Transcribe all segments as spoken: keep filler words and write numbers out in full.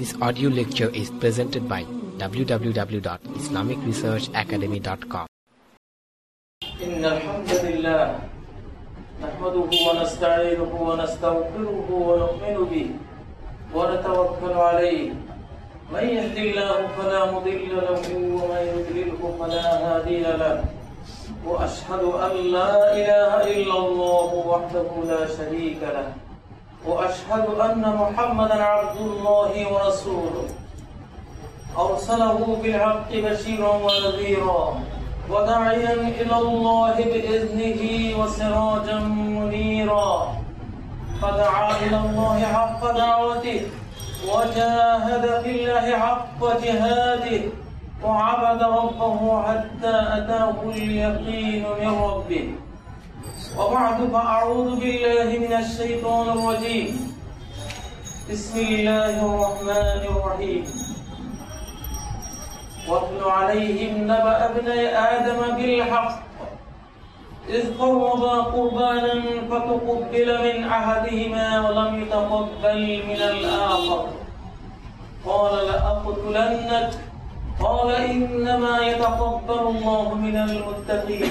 This audio lecture is presented by w w w dot islamic research academy dot com. إن الحمد لله نحمده ونستعينه ونستغفره ونؤمن به ونتوكل عليه من يهد الله فلا مضل له ومن يضلله فلا هادي له وأشهد أن لا إله إلا الله وحده لا شريك له وأشهد أن محمدا عبد الله ورسوله أرسله بالحق بشيرا ونذيرا وداعيا إلى الله بإذنه وسراجا منيرا فدعا إلى الله حق دعوته وجاهد في الله حق جهاده وعبد ربه حتى أتاه اليقين من ربه وبعد فأعوذ بالله من الشيطان الرجيم بسم الله الرحمن الرحيم واتل عليهم نبأ ابني آدم بالحق إذ قربا قربانا فتقبل من أحدهما ولم يتقبل من الآخر قال لأقتلنك قال إنما يتقبل الله من المتقين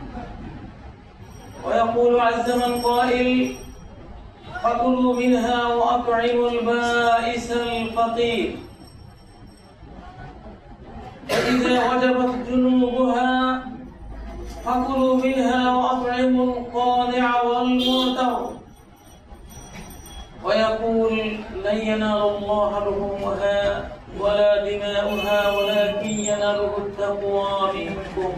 ويقول عز من قائل فكلوا منها وأطعموا البائس الفقير فإذا وجبت جنوبها فكلوا منها وأطعموا القانع والمعتر ويقول لن ينال الله لحومها ولا دماؤها ولكن يناله التقوى منكم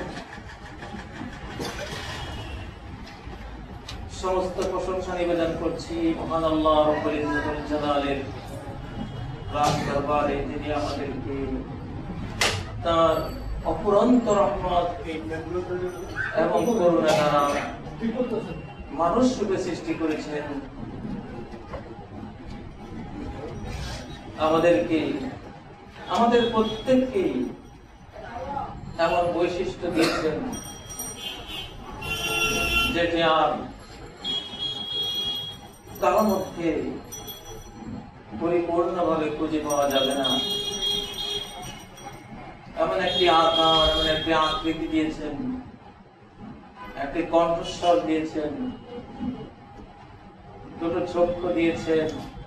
সমস্ত প্রশংসা নিবেদন করছি মহান আল্লাহ রব্বুল ইজ্জতুল জালালের রাজ দরবারে, যিনি আমাদেরকে তার অফুরন্ত রহমত এবং করুণা দ্বারা মানুষ রূপে সৃষ্টি করেছেন। আমাদেরকে আমাদের প্রত্যেককে এমন বৈশিষ্ট্য দিয়েছেন যেটি আর কারোর মধ্যে পরিপূর্ণভাবে খুঁজে পাওয়া যাবে না। এমন একটি আকার, এমন একটি আকৃতি দিয়েছেন, একটি কণ্ঠস্বর দিয়েছেন, দুটো চক্ষু দিয়েছেন,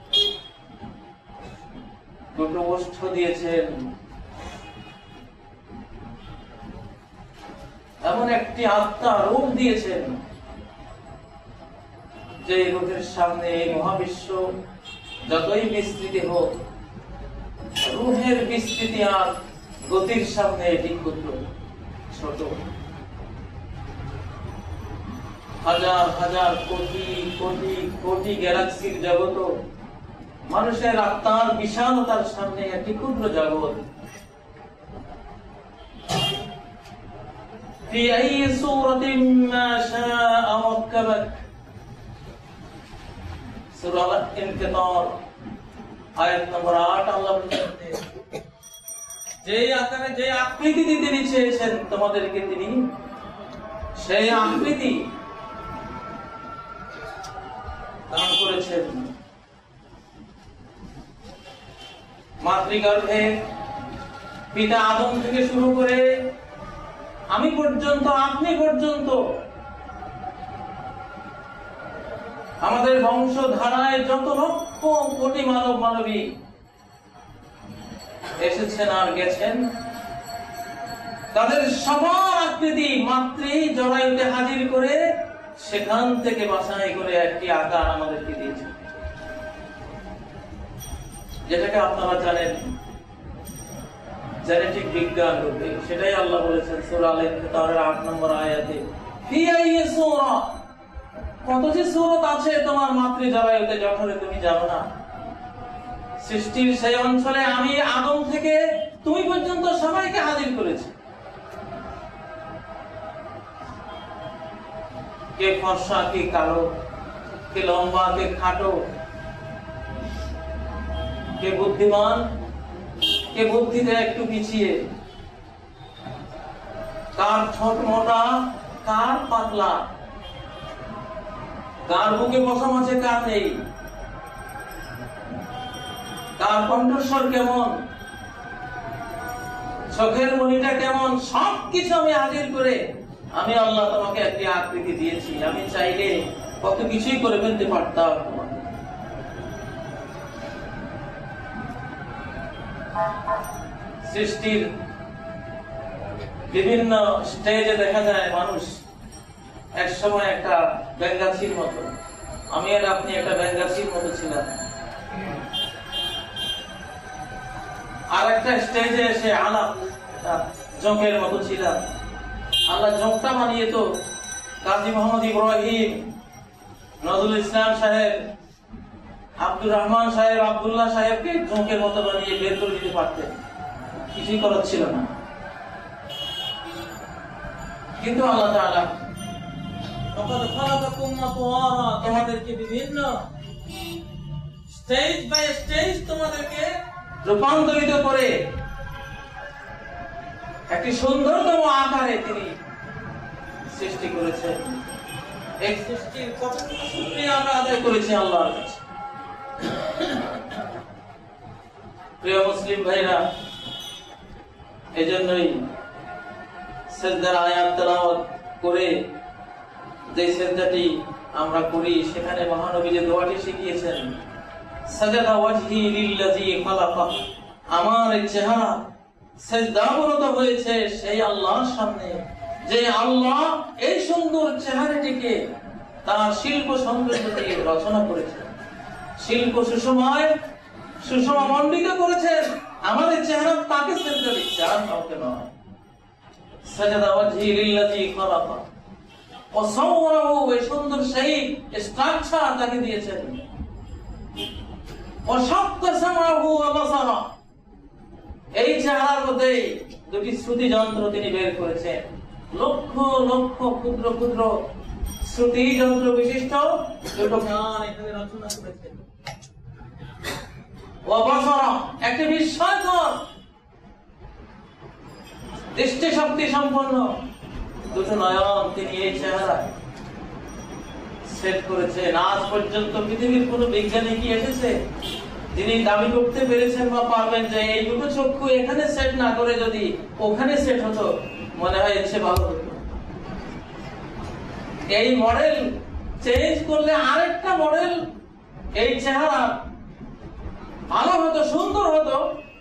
দুটো ওষ্ঠ দিয়েছেন, এমন একটি আত্মা রূপ দিয়েছেন যে রূপের সামনে এই মহাবিশ্ব যতই বিস্তৃতি হোক, রূহের বিস্তৃতি আর গতির সামনে এটি ক্ষুদ্র ছোট। হাজার হাজার কোটি কোটি কোটি গ্যালাক্সির জগৎ মানুষের আত্মার বিশালতার সামনে একটি ক্ষুদ্র জগৎ। في أي سورة ما شاء ركبك সূরা ইনকিতার আয়াত নম্বর আট আল্লাহ বলেন, যে আকারে যে আকৃতিতে তিনি চেয়েছেন তোমাদেরকে তিনি সেই আকৃতি দান করেছেন। মাতৃগর্ভে পিতা আদম থেকে শুরু করে আমি পর্যন্ত, আপনি পর্যন্ত আমাদের বংশধারায় যত লক্ষ কোটি মানব মানবী এসেছেন আর গেছেন, তাদের সবার আকৃতি মাতৃ জরায়ুতে হাজির করে সেখান থেকে বাছাই করে একটি আকার আমাদেরকে দিয়েছে, যেটাকে আপনারা জানেন জেনেটিক বিজ্ঞান রূপে। সেটাই আল্লাহ বলেছেন সূরা আল ইনফিতারের আট নম্বর আয়াতে, ফি আইয়ি সূরা, কত যে সূরত আছে তোমার মাতৃ জরায়ুতে জঠরে তুমি জানো না। সৃষ্টির সেই অঞ্চলে আমি আদম থেকে তুমি পর্যন্ত সবাইকে হাজির করেছি। কে ফর্সা, কে কালো, কে লম্বা, কে খাটো, কে বুদ্ধিমান, কে বুদ্ধিতে একটু পিছিয়ে, কার ঠোঁট মোটা, কার পাতলা, কার বুকে পশম আছে, কার নেই, তার কণ্ঠস্বর কেমন, চোখের মনিটা কেমন, সবকিছু আমি হাজির করে আমি আল্লাহ তোমাকে একটি আকৃতি দিয়েছি। আমি চাইলে কত কিছুই করে ফেলতে পারতাম। সৃষ্টির বিভিন্ন স্টেজে দেখা যায় মানুষ এক সময় একটা ব্যাঙ্গাছির মতো, আমি আর আপনি একটা ব্যাঙ্গাছির মতো ছিলাম। আর একটা স্টেজে এসে আলাপ জোঁকের মতো ছিলাম। আল্লাহ জোঁকটা বানিয়ে তো কাজী মোহাম্মদ ইব্রাহিম, নজরুল ইসলাম সাহেব, আব্দুর রহমান সাহেব, আব্দুল্লাহ সাহেবকে জোঁকের মতো বানিয়ে বের করে দিতে পারতেন, কিছুই করার ছিল না। কিন্তু আল্লাহ তাআলা তোমাদেরকে বিভিন্ন স্টেজ বাই স্টেজ তোমাদেরকে রূপান্তরিত করে একটি সুন্দরতম আকারে তিনি সৃষ্টি করেছেন। এই সৃষ্টির কতটুকু শুকরিয়া আমরা আদায় করেছি আল্লাহর কাছে। প্রিয় মুসলিম ভাইরা, এজন্যই সিজদার আয়াত তেলাওয়াত করে যে সিজদাটি আমরা করি সেখানে মহানবী যে দোয়াটি শিখিয়েছেন, সাজাদা ওয়াজহি লিল্লাযী খালাকা, আমার চেহারা সিজদাবরত হয়েছে সেই আল্লাহর সামনে, যে আল্লাহ এই সুন্দর চেহারাটিকে তার শিল্প সৌন্দর্য দিয়ে রচনা করেছেন, শিল্প সুষমায় সুষমা মণ্ডিত করেছেন। আমাদের চেহারা তাকে সিজদা দিচ্ছে, আর কাউকে নয়। সাজাদা ওয়াজহি লিল্লাযী খালাকা ওয়া সাওয়ারাহু, এই সুন্দর সেই স্ট্রাকচার তাকে দিয়েছেন। ওয়া শাক্কা সামাহু ওয়া বাসারা, এই চেহারার মধ্যে দুটি শ্রুতি যন্ত্র তিনি বের করেছেন, লক্ষ লক্ষ ক্ষুদ্র ক্ষুদ্র শ্রুতি যন্ত্র বিশিষ্ট দুটো গান এখানে রচনা করেছেন। ওয়া বাসারা, একটি বিস্ময়কর দৃষ্টি শক্তি সম্পন্ন দুটো নয়ন তিনি এই চেহারায় সেট করেছেন। আজ পর্যন্ত পৃথিবীর কোন বিজ্ঞানী কি এসেছে যিনি দাবি করতে পেরেছেন বা পারবেন যে এই দুটো চক্ষু এখানে সেট না করে যদি ওখানে সেট হতো মনে হয় এসে ভালো হতো। এই মডেল চেঞ্জ করলে আরেকটা মডেল এই চেহারা ভালো হতো, সুন্দর হতো।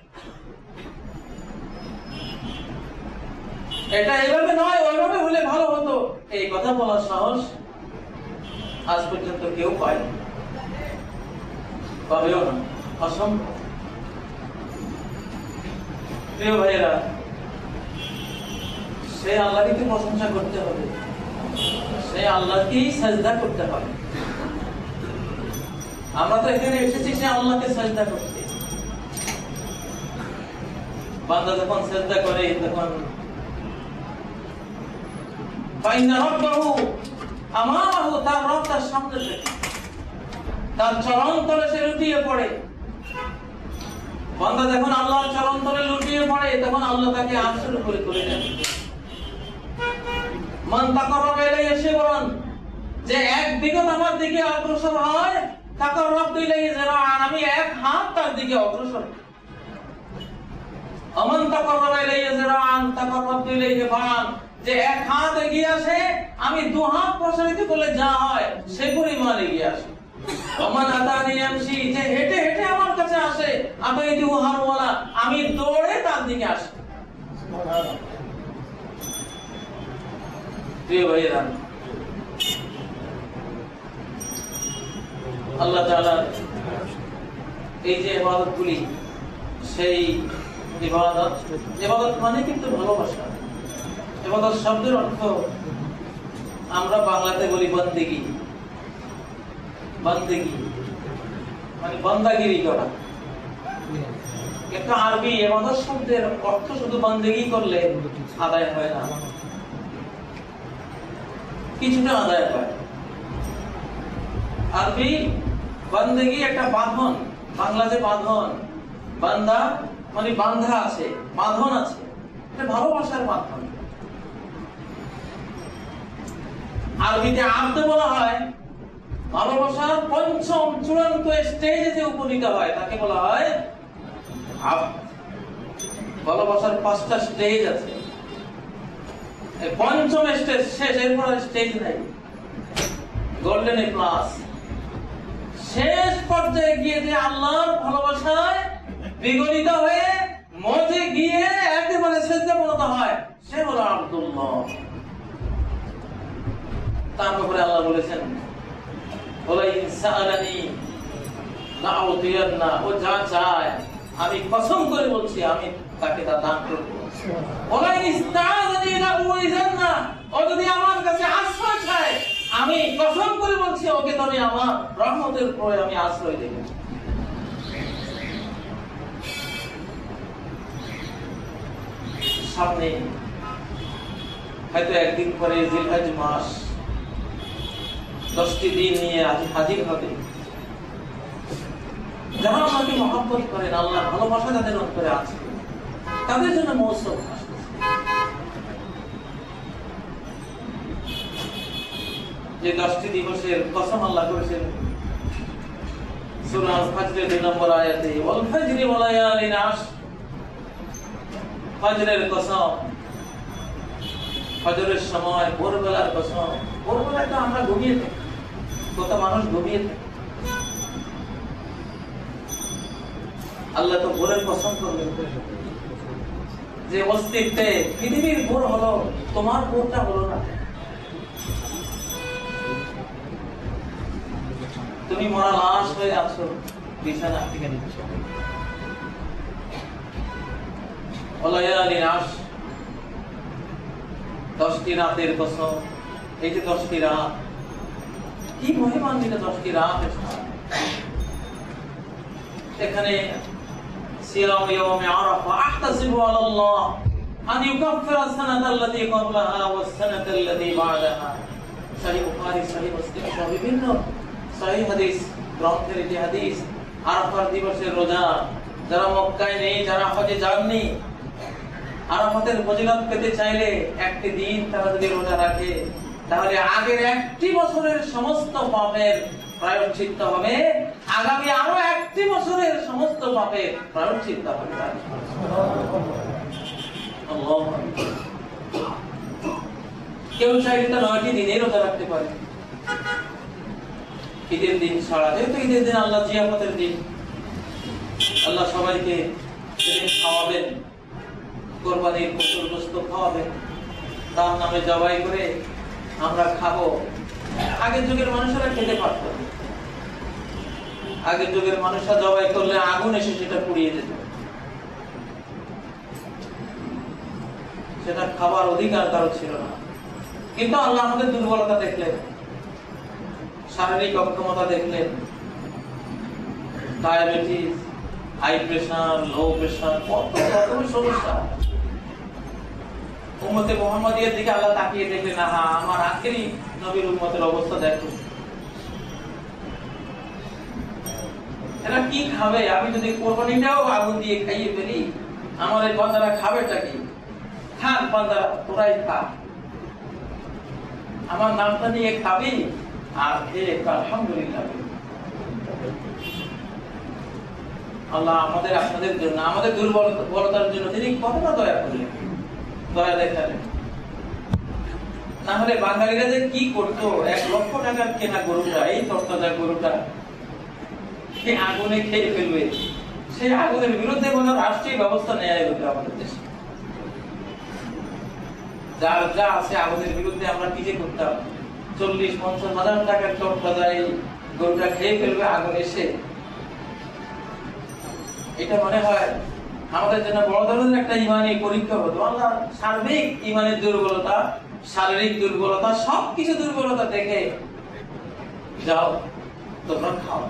এটা এইভাবে নয় ওইভাবে হলে ভালো হতো, এই কথা বলার সাহস আজ পর্যন্ত কেউ পায়নি, পাবেও না, অসম্ভব। প্রিয় ভাইয়েরা, সেই আল্লাহকে প্রশংসা করতে হবে, সেই আল্লাহকেই সাজদা করতে হবে। আমরা তো এখানে এসেছি সে আল্লাহকে সাজদা করতে। বান্দা যখন সাজদা করে তখন ফাইনা রাব্বাহু আমাহু, তার রব তার সামনে থাকে, তার চরণ তলে সে লুটিয়ে পড়ে। বান্দা যখন আল্লাহর চরণ তলে লুটিয়ে পড়ে তখন আল্লাহ তাকে আরশের উপরে তুলে নেন। মান তাকাররাবা ইলাইহি শিবরান, যে এক বিগত আমার দিকে অগ্রসর হয়, তাকাররাবতু ইলাইহি যিরাআন, আমি এক হাত তার দিকে অগ্রসর। আমান তাকাররাবা ইলাইহি যিরাআন তাকাররাবতু ইলাইহি বা'আন, যে এক হাত এগিয়ে আসে আমি দু হাত প্রসারিত করলে যা হয় সে পরিমাণ এগিয়ে আসে। আমান আতানি ইয়ামশি, যে হেঁটে হেঁটে আমার কাছে আসে, আতাইতু হারওয়ালা, আমি দৌড়ে তার দিকে আসি। প্রিয় ভাইয়েরা, আল্লাহ তাআলা এই যে ইবাদতগুলি, সেই ইবাদত, ইবাদত মানে কিন্তু ভালোবাসা। ইবাদত শব্দের অর্থ আমরা বাংলাতে বলি বন্দেগী। বন্দেগী মানে বান্দাগিরি করা। কিন্তু আরবি ইবাদত শব্দের অর্থ শুধু বন্দেগী করলে আদায় হয় না, কিছুটা আদায় হয়। আরবি বন্দেগী একটা বাঁধন, বাংলাতে বাঁধন, বান্দা মানে বান্ধা আছে, বাঁধন আছে, এটা ভালোবাসার বাঁধন। আরবিতে আব্দ বলা হয় ভালোবাসার পঞ্চম চূড়ান্ত স্টেজে যে উপনীত হয় তাকে বলা হয় আব্দ। ভালোবাসার পাঁচটা স্টেজ আছে, পঞ্চম স্টেজ শেষ, এরপর স্টেজ নাই, গোল্ডেন এ প্লাস। শেষ পর্যায়ে গিয়ে যে আল্লাহর ভালোবাসায় বিগলিত হয়ে মজে গিয়ে একেবারে সেজদা পড়তে হয়, সে হলো আব্দুল্লাহ। তার ব্যাপারে আল্লাহ বলেছেন, ওলা ইনসাআলানি লাউতিয়ান্না, ও যা চায় আমি কসম করে বলছি আমি তাকে তা দান করব। ওলা ইস্তাআযানি লাউইযান্না, ও যদি আমার কাছে আশ্রয় চায় আমি কসম করে বলছি ওকে তো আমি আমার রহমতের উপরে আমি আশ্রয় দেব। সামনে হয়তো একদিন পরে জিলহজ মাস, দশটি দিন নিয়ে হাজির হবে। যারা আমাকে মহব্বত করেন, আল্লাহ ভালোবাসা যাদের অন্তরে আছে, তাদের জন্য মৌসুম আসতেছে। যে দশটি দিবসের কসম আল্লাহ করেছেন সূরা আল-ফাজরের দুই নম্বর আয়াতে, ওয়াল ফাজরি ওয়া লায়ালিন আশর, ফজরের কসম, ফজরের সময়, ভোরবেলার কসম। ভোরবেলায় তো আমরা ঘুমিয়ে থাকি, কত মানুষ ঘুমিয়ে থাকে, আল্লাহ তো ভোরের কসম করলেন যে অস্তিত্বে পৃথিবীর ভোর হলো, তোমার ভোরটা হলো না। তুমি মরা লাশ হয়ে আছো বিছানা। ওয়ালায়ালিন আশর, দশটি রাতের কসম। এই যে দশটি রাত, কি মহিমান্বিত দশটি রাত। এখানে সিয়াম ইয়াউমে আরাফা, আহতাসিবু আলাল্লাহ আন ইউকাফিরা সানাতাল্লাতী ক্বাবলাহা ওয়াস সানাতাল্লাতী বা'দাহা। সহিহ বুখারী, সহিহ মুসলিম সহ বিভিন্ন সহিহ হাদিস গ্রন্থের যে হাদিস, আরাফার দিবসের রোজা যারা মক্কায় নেই, যারা হজে যাননি, আরাফাতের ফজিলত পেতে চাইলে একটি দিন তারা যদি রোজা রাখে, তাহলে আগের একটি বছরের সমস্ত পাপের প্রায়শ্চিত্ত হবে, আগামী আরো একটি বছরের সমস্ত পাপের প্রায়শ্চিত্ত হবে। কেউ চাইলে তো নয়টি দিনে রোজা রাখতে পারে। ঈদের দিন ছাড়া, যেহেতু ঈদের দিন আল্লাহ জিয়াফতের দিন, আল্লাহ সবাইকে সেদিন খাওয়াবেন, কোরবানির পশুর গোশত খাওয়াবেন, তার নামে জবাই করে আমরা খাবো। আগের যুগের মানুষেরা খেতে পারত, আগের যুগের মানুষরা জবাই করলে আগুন এসে সেটা পুড়িয়ে যেত, সেটা খাবার অধিকার কারো ছিল না। কিন্তু আল্লাহ আমাদের দুর্বলতা দেখলেন, শারীরিক অক্ষমতা দেখলেন, diabetes, high pressure, low pressure, কত রকমের সমস্যা। উম্মতে মুহাম্মাদিয়ার দিকে আল্লাহ তাকিয়ে দেখলেন, না হ্যাঁ আমার আখেরি নবীর উম্মতের অবস্থা দেখো, এরা কি খাবে? আমি যদি কোরবানিটাও আগুন দিয়ে খাইয়ে ফেলি, আমার এই বান্দারা খাবেটা কি? খান বান্দারা, তোরাই খা, আমার নামটা নিয়ে খাবি আর খেয়ে আলহামদুলিল্লাহ। আল্লাহ আমাদের আপনাদের জন্য, আমাদের দুর্বলতার জন্য তিনি কতটা দয়া করলেন, দয়া দেখালেন। তাহলে বাঙালিরা যে কি করতো, এক লক্ষ টাকার কেনা গরুটা, এই তরতাজা গরুটা আগুনে খেয়ে ফেলবে, সেই আগুনের বিরুদ্ধে কোন রাষ্ট্রীয় ব্যবস্থা নেয় হতো আমাদের দেশে। যার যা আছে আগুনের বিরুদ্ধে আমরা কি যে করতাম, চল্লিশ পঞ্চাশ হাজার টাকার তরতাজা এই গরুটা খেয়ে ফেলবে আগুন এসে। এটা মনে হয় আমাদের জন্য বড় ধরনের একটা ইমানি পরীক্ষা হতো। আল্লাহ সার্বিক ইমানের দুর্বলতা, শারীরিক দুর্বলতা, সবকিছু দুর্বলতা দেখে যাও তোমরা খাও,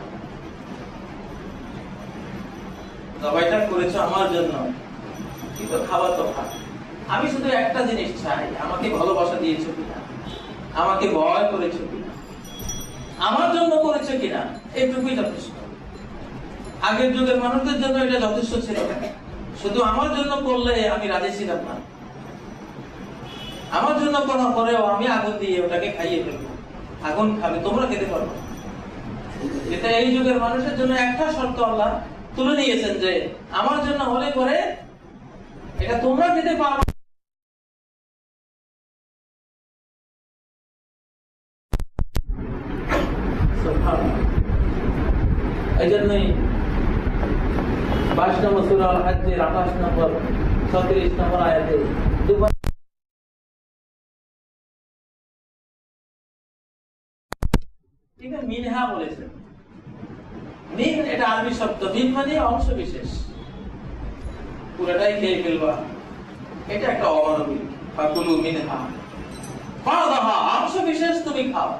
জবাইটা করেছো আমার জন্য, কিন্তু খাওয়া তো খা। আমি শুধু একটা জিনিস চাই, আমাকে ভালোবাসা দিয়েছো কিনা, আমাকে ভয় করেছো কিনা, আমার জন্য করেছো কিনা, এইটুকুই যথেষ্ট। আগের যুগের মানুষদের জন্য এটা যথেষ্ট ছিল, শুধু আমার জন্য করলে আমি রাজি ছিলাম না। আমার জন্য করার পরেও আমি আগুন দিয়ে ওটাকে খাইয়ে ফেলবো, আগুন খাবে, তোমরা খেতে পারবো। কিন্তু এই যুগের মানুষের জন্য একটা শর্ত আল্লাহ তুলে নিয়েছেন যে আমার জন্য হলে পরে এটা তোমরা দিতে পারবে। এই জন্যই বাইশ নম্বর সূরা আল হজ্জের আঠাশ নম্বর ছত্রিশ নম্বর আয়াতে দুবার ঠিক আছে মিনহা বলেছেন। মিন এটা আরবি শব্দ, মিন মানে অংশ বিশেষ, পুরোটাই খেয়ে ফেলবা এটা একটা অমানবিক। ফাকুলু মিনহা ফাদাহা, অংশ বিশেষ তুমি খাও,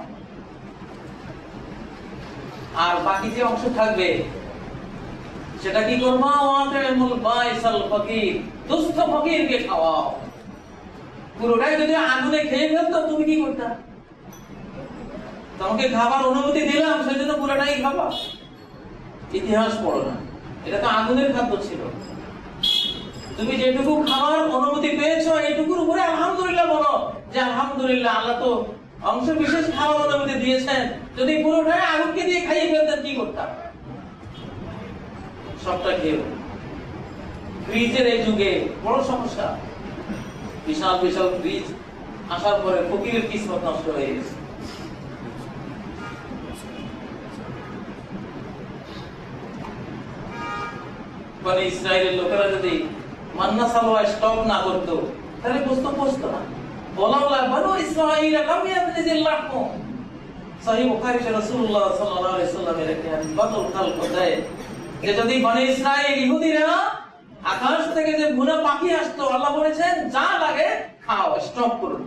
আর বাকি যে অংশ থাকবে সেটা কি করবা? ওয়াতাইমুল বাইসাল ফকির, দুস্থ ফকিরকে খাওয়াও। পুরোটাই যদি আগুনে খেয়ে ফেলতো তুমি কি করতা? তোমাকে খাবার অনুমতি দিলাম সেজন্য পুরোটাই খাবা? ইতিহাস পড়ো না, এটা তো আগুনের খাদ্য ছিল। তুমি যেটুকু খাবার অনুমতি পেয়েছো এইটুকুর উপরে আলহামদুলিল্লাহ বলো যে আলহামদুলিল্লাহ আল্লাহ তো অংশ বিশেষ খাবার অনুমতি দিয়েছেন। যদি পুরোটাই আগুনকে দিয়ে খাইয়ে ফেলতেন কি করতাম? সবটা খেয়ে। ফ্রিজের এই যুগে বড় সমস্যা, বিশাল বিশাল ফ্রিজ আসার পরে ফকিরের কিসমত নষ্ট হয়ে গেছে। মানে ইসরায়েলের লোকেরা যদি মান্না সালোয়া স্টক না করতো তাহলে বস্তু পৌঁছতো না। বলাওলা বানু ইসরাঈল লাম ইয়াবনিজিল্লাহু, সহিহ বুখারীতে রাসূলুল্লাহ সাল্লাল্লাহু আলাইহি সাল্লামের একটি হাদিস বাতুল খালক দেয় যে যদি বনি ইসরাঈল ইহুদিরা আকাশ থেকে যে ভুনা পাখি আসতো আল্লাহ বলেছেন যা লাগে খাও, স্টক করুন।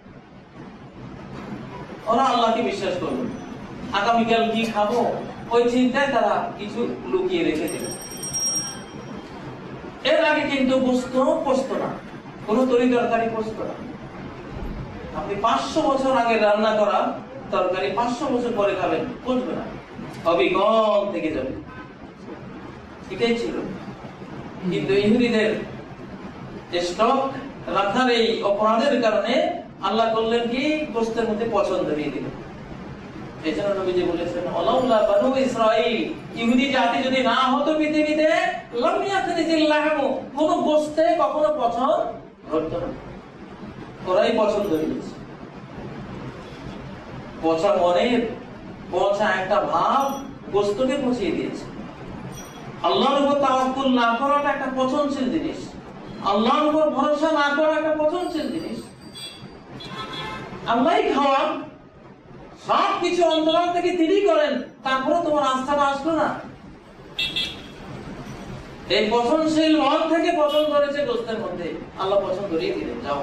ওরা আল্লাহকে বিশ্বাস করলো, আগামীকাল কি খাবো ওই চিন্তায় তারা কিছু লুকিয়ে রেখে দিল। এর আগে কিন্তু বস্তু পচতো না, কোন তরি তরকারি পচতো না। আপনি পাঁচশো বছর আগে রান্না করা তরকারি পাঁচশো বছর পরে খাবেন, পচবে না, অবিকল থেকে যাবে। এটাই ছিল। কিন্তু ইহুদিদের স্টক রাখার এই অপরাধের কারণে আল্লাহ করলেন কি গোস্তের মধ্যে পছন্দ দিয়ে দিলেন। এই জন্য নবীজি বলেছেন ওয়ালাউলা বানু ইসরাঈল, ইহুদি জাতি যদি না হতো পৃথিবীতে লাম ইয়াখরিজিল্লাহু, কোন গোস্তে কখনো পছন্দ হতো না। ওরাই পছন্দ দিয়েছে। পচা মনের পচা একটা ভাব গোস্তকে পচিয়ে দিয়েছে। আল্লাহর উপর তাওয়াক্কুল না করাটা একটা পচনশীল জিনিস, আল্লাহর উপর ভরসা না করা একটা পচনশীল জিনিস। আল্লাহই খাওয়ান, সব কিছু অন্তরাল থেকে তিনি করেন, তারপরে তোমার আস্থাটা আসলো না। এই পচনশীল মন থেকে পছন্দ করেছে গোস্তের মধ্যে, আল্লাহ পছন্দ করিয়ে দিলেন যাও।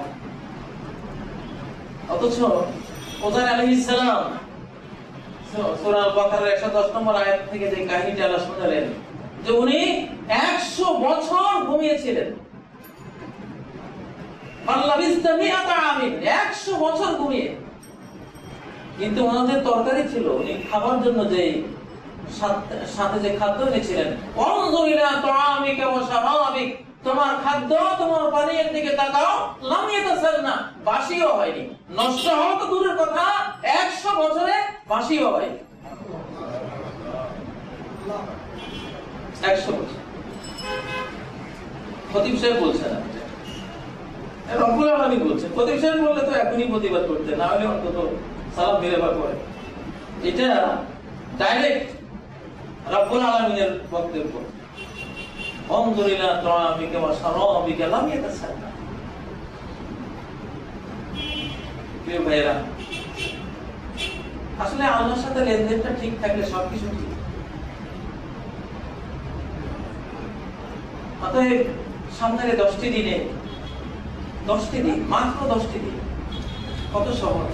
অথচ ওজার আলাইহিস সালাম সূরা আল বাকারার একশো দশ নম্বর আয়াত থেকে যে কাহিনীটা আল্লাহ শোনালেন যে উনি একশো বছর ঘুমিয়েছিলেন। একশো বছর ঘুমিয়ে, কিন্তু ওনাদের তরকারি ছিল, উনি খাবার জন্য যে সাথে যে খাদ্য এনেছিলেন, তোমার খাদ্য তোমার পানীয়ের দিকে তাকাও, লাম ইয়াতাসান্না, বাসিও হয়নি, নষ্ট হওয়া তো দূরের কথা, একশো বছরে বাসিও হয়নি। একশো বছর। খতিব সাহেব বলছেন, রব্বুল আলামিন বলছেন। খতিব সাহেব বললে তো এখনই প্রতিবাদ করতে, না হলে অন্তত সালাম ফিরাবার পরে। এটা ডাইরেক্ট রব্বুল আলামিনের বক্তব্য। আলহামদুলিল্লাহ তাআমিকা ওয়া শারাবিকা লাম ইয়াতাসান্না। প্রিয় ভাইরা, আসলে আল্লাহর সাথে লেনদেনটা ঠিক থাকলে সবকিছু ঠিক। অতএব সামনের দশটি দিনে, দশটি দিন, মাত্র দশটি দিন, কত সহজ।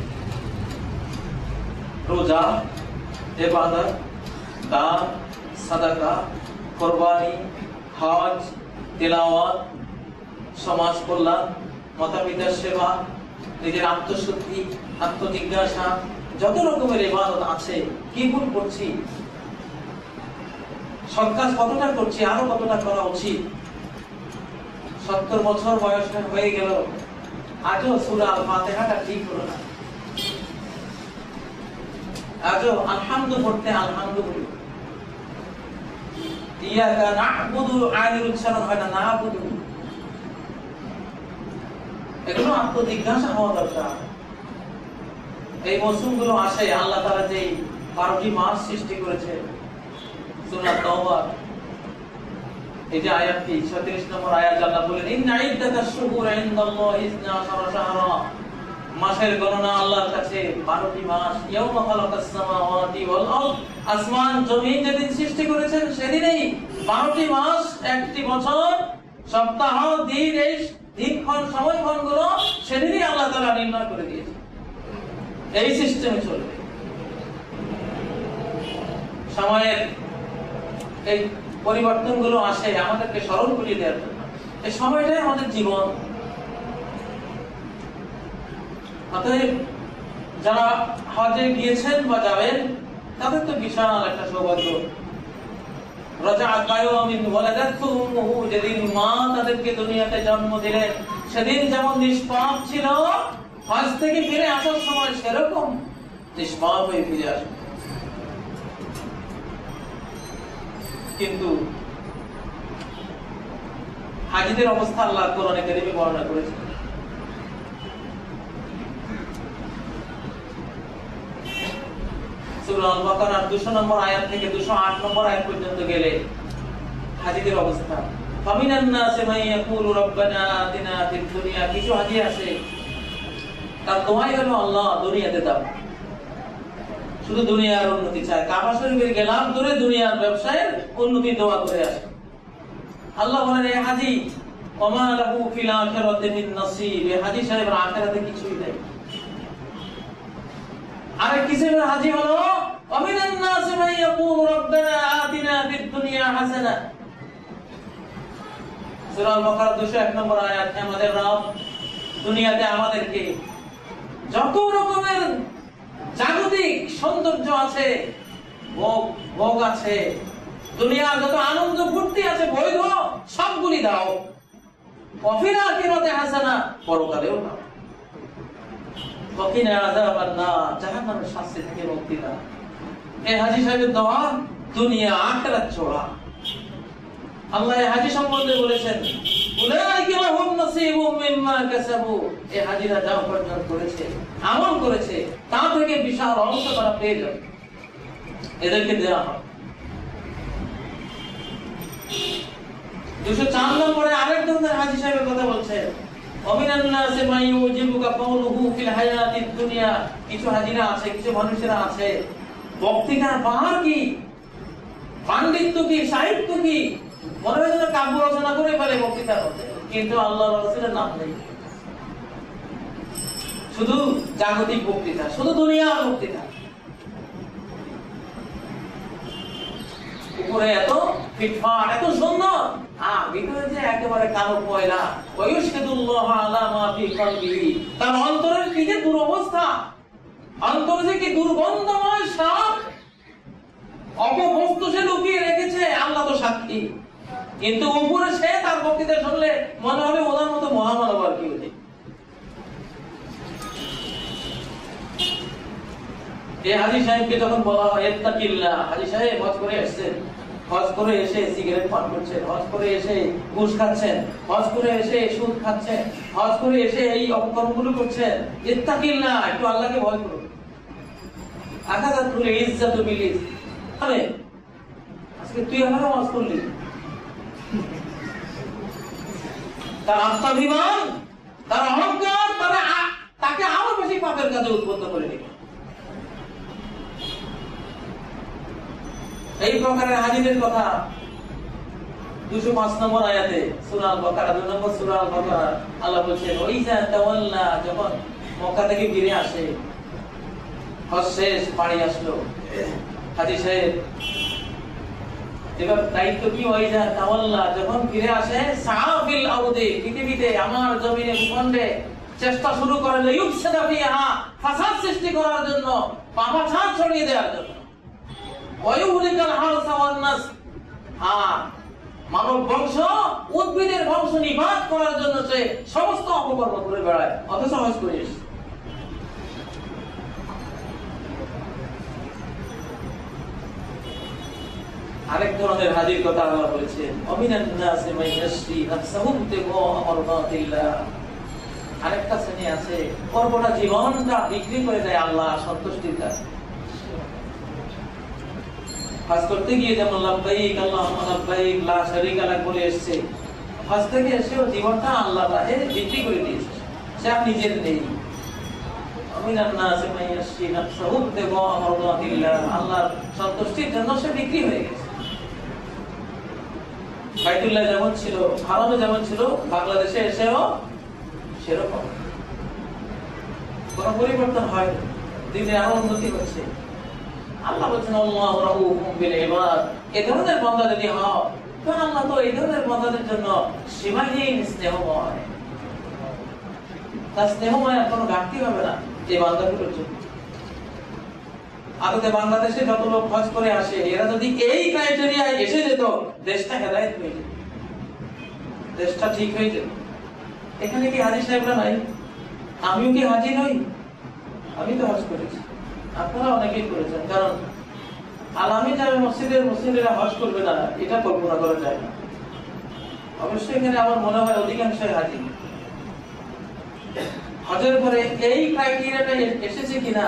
রোজা, ইবাদত, দান, সাদাকা, কুরবানি, হজ, তিলাওয়াত, সমাজ কল্যাণ, মাতা-পিতার সেবা, নিজের আত্মশুদ্ধি, আত্মজিজ্ঞাসা, যত রকমের ইবাদত আছে, কি ভুল করছি, সৎ কাজ কতটা করছি, আরো কতটা করা উচিত। সত্তর বছর বয়স হয়ে গেল, আজও সূরা আল ফাতিহাটা ঠিক হলো না। আজও আলহামদু পড়তে আলহামদু বলি, ইয়াকা না'বুদু আইনের উচ্চারণ হয় না না'বুদু। এগুলো আত্মজিজ্ঞাসা হওয়া দরকার। এই মৌসুমগুলো আসে, আল্লাহ তাআলা যে বারোটি মাস সৃষ্টি করেছে, সূরা তাওবা এই যে আয়াতটি ছত্রিশ নম্বর আয়াত, আল্লাহ বলেন ইন্না ইদ্দাতাশ শুহুরি ইনদাল্লাহি ইসনা আশারা শাহরা, মাসের গণনা আল্লাহর কাছে বারোটি মাস। ইয়াউমা খালাকাস সামাওয়াতি ওয়াল আরদ, আসমান জমিন যেদিন সৃষ্টি করেছেন সেদিনই বারোটি মাস, একটি বছর, সপ্তাহ, দিন, এই দিনক্ষণ সময়ক্ষণগুলো সেদিনই আল্লাহ তাআলা নির্ণয় করে দিয়েছেন। এই সিস্টেমে চলবে। সময়ের এই পরিবর্তনগুলো আসে আমাদেরকে স্মরণ করিয়ে দেওয়ার জন্য। এই সময়টাই আমাদের জীবন। অতএব যারা হজে গিয়েছেন বা যাবেন তাদের তো বিশাল একটা সৌভাগ্য। রাজাআত বায়ুমিন ওয়ালাদাতহু উম্মুহু, যেদিন মা তাদেরকে দুনিয়াতে জন্ম দিলেন সেদিন যেমন নিষ্পাপ ছিল, হজ থেকে ফিরে আসার সময় সেরকম নিষ্পাপ হয়ে ফিরে আসবে। কিন্তু হাজীদের অবস্থা আল্লাহ কোরআনে কারীমে বর্ণনা করেছেন। সূরা আল-বাকারার দুইশ নম্বর আয়াত থেকে দুইশ আট নম্বর আয়াত পর্যন্ত গেলে হাজীদের অবস্থা, ফামিনান নাসি মান ইয়াকুলু রাব্বানা আতিনা ফিদ দুনিয়া, কিছু হাজী আছে তার দোয়াই হলো আল্লাহ দুনিয়াতে দাও, শুধু দুনিয়ার উন্নতি চায়। কাবা শরীফে গেলাম ধরে দুনিয়ার ব্যবসায়ের উন্নতি দোয়া করে আসে। আল্লাহ বলেন এই হাজী ওমা লাহু ফিল আখিরাতি মিন নসিব, এই হাজী সাহেবের আখিরাতে কিছুই নাই। আরেক কিসের হাজী হলো ওয়ামিনান নাসি মান ইয়াকুলু রাব্বানা আতিনা ফিদ দুনিয়া হাসানা, সূরা আল-বাকারা দুইশ এক নম্বর আয়াত, আমাদের রব দুনিয়াতে আমাদেরকে যত রকমের জাগতিক সৌন্দর্য আছে, ভোগ ভোগ আছে, দুনিয়ার যত আনন্দ ফুর্তি আছে বৈধ, সবগুলি দাও। ওয়াফিল আখিরাতি হাসানা, পরকালেও দাও। ওয়াকিনা আযাবান নার, জাহান্নামের শাস্তি থেকে মুক্তি দাও। এই হাজী সাহেবের দোয়া দুনিয়া আখিরাত জোড়া। আল্লাহ এই হাজী সম্বন্ধে বলেছেন উলাইকা লাহুম নসিবুম মিম্মা কাসাবু, এই হাজীরা যা উপার্জন করেছে, আমল করেছে, তা থেকে বিশাল অংশ তারা পেয়ে যাবে, এদেরকে দেওয়া হবে। দুইশ চার নম্বরে আরেক ধরনের হাজী সাহেবের কথা বলছেন, ওয়ামিনান নাসি মান ইউজিবুকা কাউলুহু ফিল হায়াতিদ দুনিয়া, কিছু হাজীরা আছে, কিছু মানুষেরা আছে বক্তৃতার পাহাড় কি, পাণ্ডিত্য কি, সাহিত্য কি, মনে হয় যেন কাব্য রচনা করে ফেলে বক্তৃতার মধ্যে, কিন্তু আল্লাহর রাসূলের নাম নেই। শুধু জাগতিক বক্তৃতা, শুধু দুনিয়ার বক্তৃতা, উপরে এত ফিটফাট, এত সুন্দর, আর ভিতরে যে একেবারে কালো কয়লা। ওয়ায়ুশহিদুল্লাহ আলা মা ফি কলবিহি, তার অন্তরের কি যে দুরবস্থা, অন্তরে যে কি দুর্গন্ধময় সাপ, অপবস্তু সে লুকিয়ে রেখেছে, আল্লাহ তো সাক্ষী। কিন্তু উপরে সে তার বক্তৃতা শুনলে মনে হবে ওনার মতো মহামানব আর কি হতে। এই হাজী সাহেবকে যখন বলা হয় ইত্তাকিল্লাহ, হাজী সাহেব হজ করে এসেছেন, হজ করে এসে সিগারেট পান করছেন, হজ করে এসে ঘুষ খাচ্ছেন, হজ করে এসে সুদ খাচ্ছেন, হজ করে এসে এই অপকর্মগুলো করছেন, ইত্তাকিল্লাহ, একটু আল্লাহকে ভয় করুন। আখাযাতুল ইজ্জাতু বিল ইসম, আজকে তুই আমাকে হজ করলি, তার আত্মাভিমান, তার অহংকার, তাকে আরো বেশি পাপের কাজে উদ্বুদ্ধ করে দিবে। এই প্রকারের হাজীদের কথা দুইশ পাঁচ নম্বর আয়াতে সূরা আল-বাকারা, দুই নম্বর সূরা আল-বাকারা আল্লাহ বলছেন ওয়াইজা তাওয়াল্লা, যখন মক্কা থেকে ফিরে আসে, হজ শেষ, বাড়ি আসলো হাজী সাহেব, এবার দায়িত্ব কি, ওয়াইজা তাওয়াল্লা, যখন ফিরে আসে, সাফিল আরদি, পৃথিবীতে আমার জমিনে ভূখণ্ডে চেষ্টা শুরু করে ইউফসিদা ফিহা, ফাসাদ সৃষ্টি করার জন্য, পাপাচার ছড়িয়ে দেওয়ার জন্য, ওয়ায়ুহলিকাল হারসা ওয়ান নাস, আর মানব বংশ, উদ্ভিদের বংশ নিপাত করার জন্য সে সমস্ত অপকর্ম করে বেড়ায়, অথচ হজ করে এসেছে। আরেক ধরনের হাজির কথা আল্লাহ বলেছেন, অমিনান নাসি মাইয়াশরি নাফসাহু ইবতিগা মারদাতিল্লাহ। আরেকটা শ্রেণী আছে পরপরা জীবনটা বিক্রি করে দেয় আল্লাহ সন্তুষ্টির কাছে। হজ করতে গিয়ে যেমন লাব্বাইক আল্লাহুম্মা লাব্বাইক লা শারীকা লাক বলে এসেছে, হজ থেকে এসেও জীবনটা আল্লাহর রাহে বিক্রি করে দিয়েছে, সে আর নিজের নেই। অমিনান নাসি মাইয়াশরি নাফসাহু ইবতিগা মারদাতিল্লাহ, আল্লাহর সন্তুষ্টির জন্য সে বিক্রি হয়ে গেছে। বাইতুল্লাহ যেমন ছিল, হারামে যেমন ছিল, বাংলাদেশে এসেও সেরকম। কোন পরিবর্তন হয়, দিনে আরো উন্নতি হচ্ছে। আল্লাহ বলছেন আল্লাহু রাউফুম বিল ইবাদ, এই ধরনের বান্দা যদি হও, তো আল্লাহ তো এই ধরনের বান্দাদের জন্য সীমাহীন স্নেহময়। তার স্নেহময় আর কোনো ঘাটতি হবে না এই বান্দাগুলোর জন্য। আদতে বাংলাদেশে যত লোক হজ করে আসে, এরা যদি এই ক্রাইটেরিয়ায় এসে যেত, দেশটা হেদায়েত হয়ে যেত, দেশটা ঠিক হয়ে যেত। এখানে কি হাজী সাহেবরা নাই? আমিও কি হাজী নই? আমি তো হজ করেছি, আপনারা অনেকেই করেছেন। কারণ আলামী জামে মসজিদের মুসলিমরা হজ করবে না, এটা কল্পনা করা যায় না। অবশ্যই এখানে আমার মনে হয় অধিকাংশই হাজী। হজের পরে এই ক্রাইটেরিয়াটা এসেছে কিনা,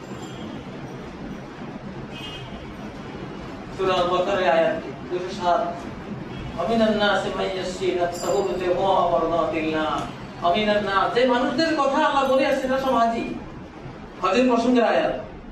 সূরা আল-বাকারার আয়াত দুইশো সাত, অমিনান নাসি মাইয়াশরি নাফসাহু ইবতিগা মারদাতিল্লাহ। অমিনান নাস, যে মানুষদের কথা আল্লাহ বলে আসছেন না, সব হাজী। হজের প্রসঙ্গের আয়াত।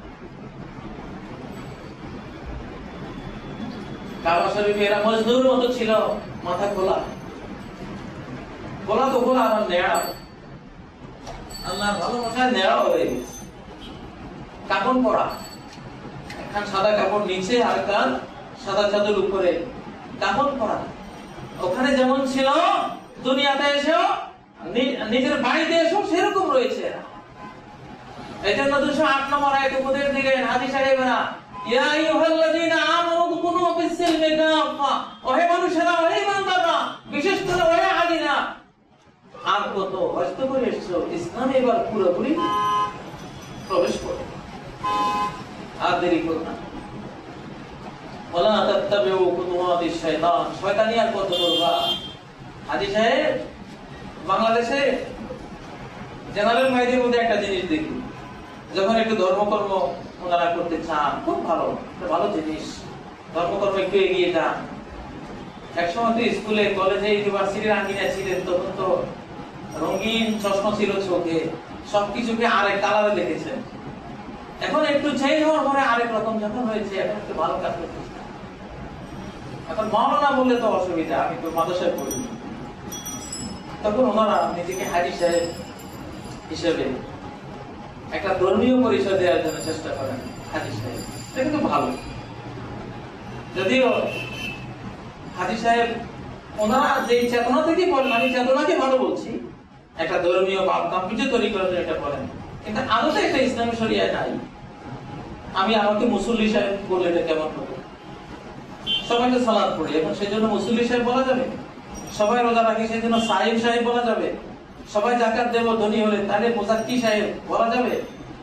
কাবা শরীফে এরা মজদুর মতো ছিল, মাথা খোলা, খোলা তো খোলা, আমার নেড়া, আল্লাহর ভালোবাসায় নেড়া হয়ে গেছে। কাপড় পরা, একখান সাদা কাপড় নিচে আর একখান সাদা চাদর উপরে, কাপড় পরা। ওখানে যেমন ছিল, দুনিয়াতে এসেও নিজের বাড়িতে এসেও সেরকম রয়েছে। এই জন্য দুশো আট নম্বর আয়াতে উপদেশ দিলেন হাজী সাহেবেরা, ইয়া আইয়ুহাল্লাযীনা আমানু দুখুলু ফিস-সিলমি কাফা, ওহে মানুষেরা, ওহে ইমানদাররা, বিশেষ করে ওহে হাজীরা, আর কত হজ করে এসেছো, ইসলামে এবার পুরোপুরি প্রবেশ করো, আর দেরি করো না। ওয়ালা তাত্তাবিউ খুতুওয়াতিশ শাইতান, শয়তানি আর কত করবা। হাজী সাহেব, বাংলাদেশে জেনারেল ভাইদের মধ্যে একটা জিনিস দেখি, যখন একটু ধর্মকর্ম ওনারা করতে চান, খুব ভালো, ভালো জিনিস, ধর্মকর্ম একটু এগিয়ে যান। একসময় তো স্কুলে, কলেজে, ইউনিভার্সিটির আঙ্গিনা ছিলেন, তখন তো রঙিন চশমা ছিল চোখে, সবকিছুকে আরেক কালারে দেখেছেন। এখন একটু চেঞ্জ হওয়ার পরে আরেক রকম যখন হয়েছে, এখন একটু ভালো কাজ করতে। এখন মাওলানা বললে তো অসুবিধা, আমি তো মাদ্রাসায় পড়ি, তখন ওনারা নিজেকে হাজী সাহেব হিসেবে একটা ধর্মীয় পরিচয় দেওয়ার জন্য চেষ্টা করেন, হাজী সাহেব। এটা কিন্তু ভালো। যদিও হাজী সাহেব ওনারা যে চেতনা থেকে বলেন, আমি চেতনাকে ভালো বলছি, একটা ধর্মীয় ভাব গাম্ভীর্য তৈরি করার জন্য এটা বলেন, কিন্তু আদতে একটা ইসলামী শরিয়ায় নাই। আমি আমাকে মুসল্লি সাহেব বলে এটা কেমন হবে? সবাইকে সালাত পড়ি, এখন সেই জন্য মুসল্লি সাহেব বলা যাবে? সবাই রোজা রাখি, সেই জন্য সাহেব সাহেব বলা যাবে? সবাই জাকাত দেব ধনী হলে, তাহলে মুজাক্কি সাহেব বলা যাবে?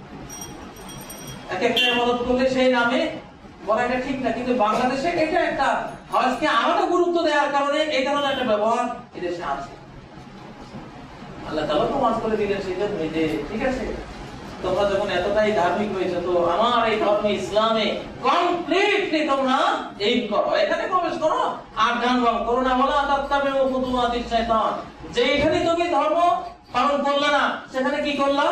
এক একটা ইবাদত করলে সেই নামে বলা এটা ঠিক না। কিন্তু বাংলাদেশে এটা একটা হজকে আলাদা গুরুত্ব দেওয়ার কারণে এই ধরনের একটা ব্যবহার এদেশে আছে। আল্লাহ তাআলা প্রমাণ করে দিলেন সেই জন্য যে ঠিক আছে, তোমরা যখন এতটাই ধার্মিক হয়েছে, তো আমার এই ধর্ম ইসলামে কমপ্লিটলি তোমরা এই করো, এখানে প্রবেশ করো, আর গান গান করো না। ওয়ালা তাত্তাবিউ খুতুওয়াতিশ শাইতান, যে এখানে তুমি ধর্ম পালন করলে না, সেখানে কি করলা?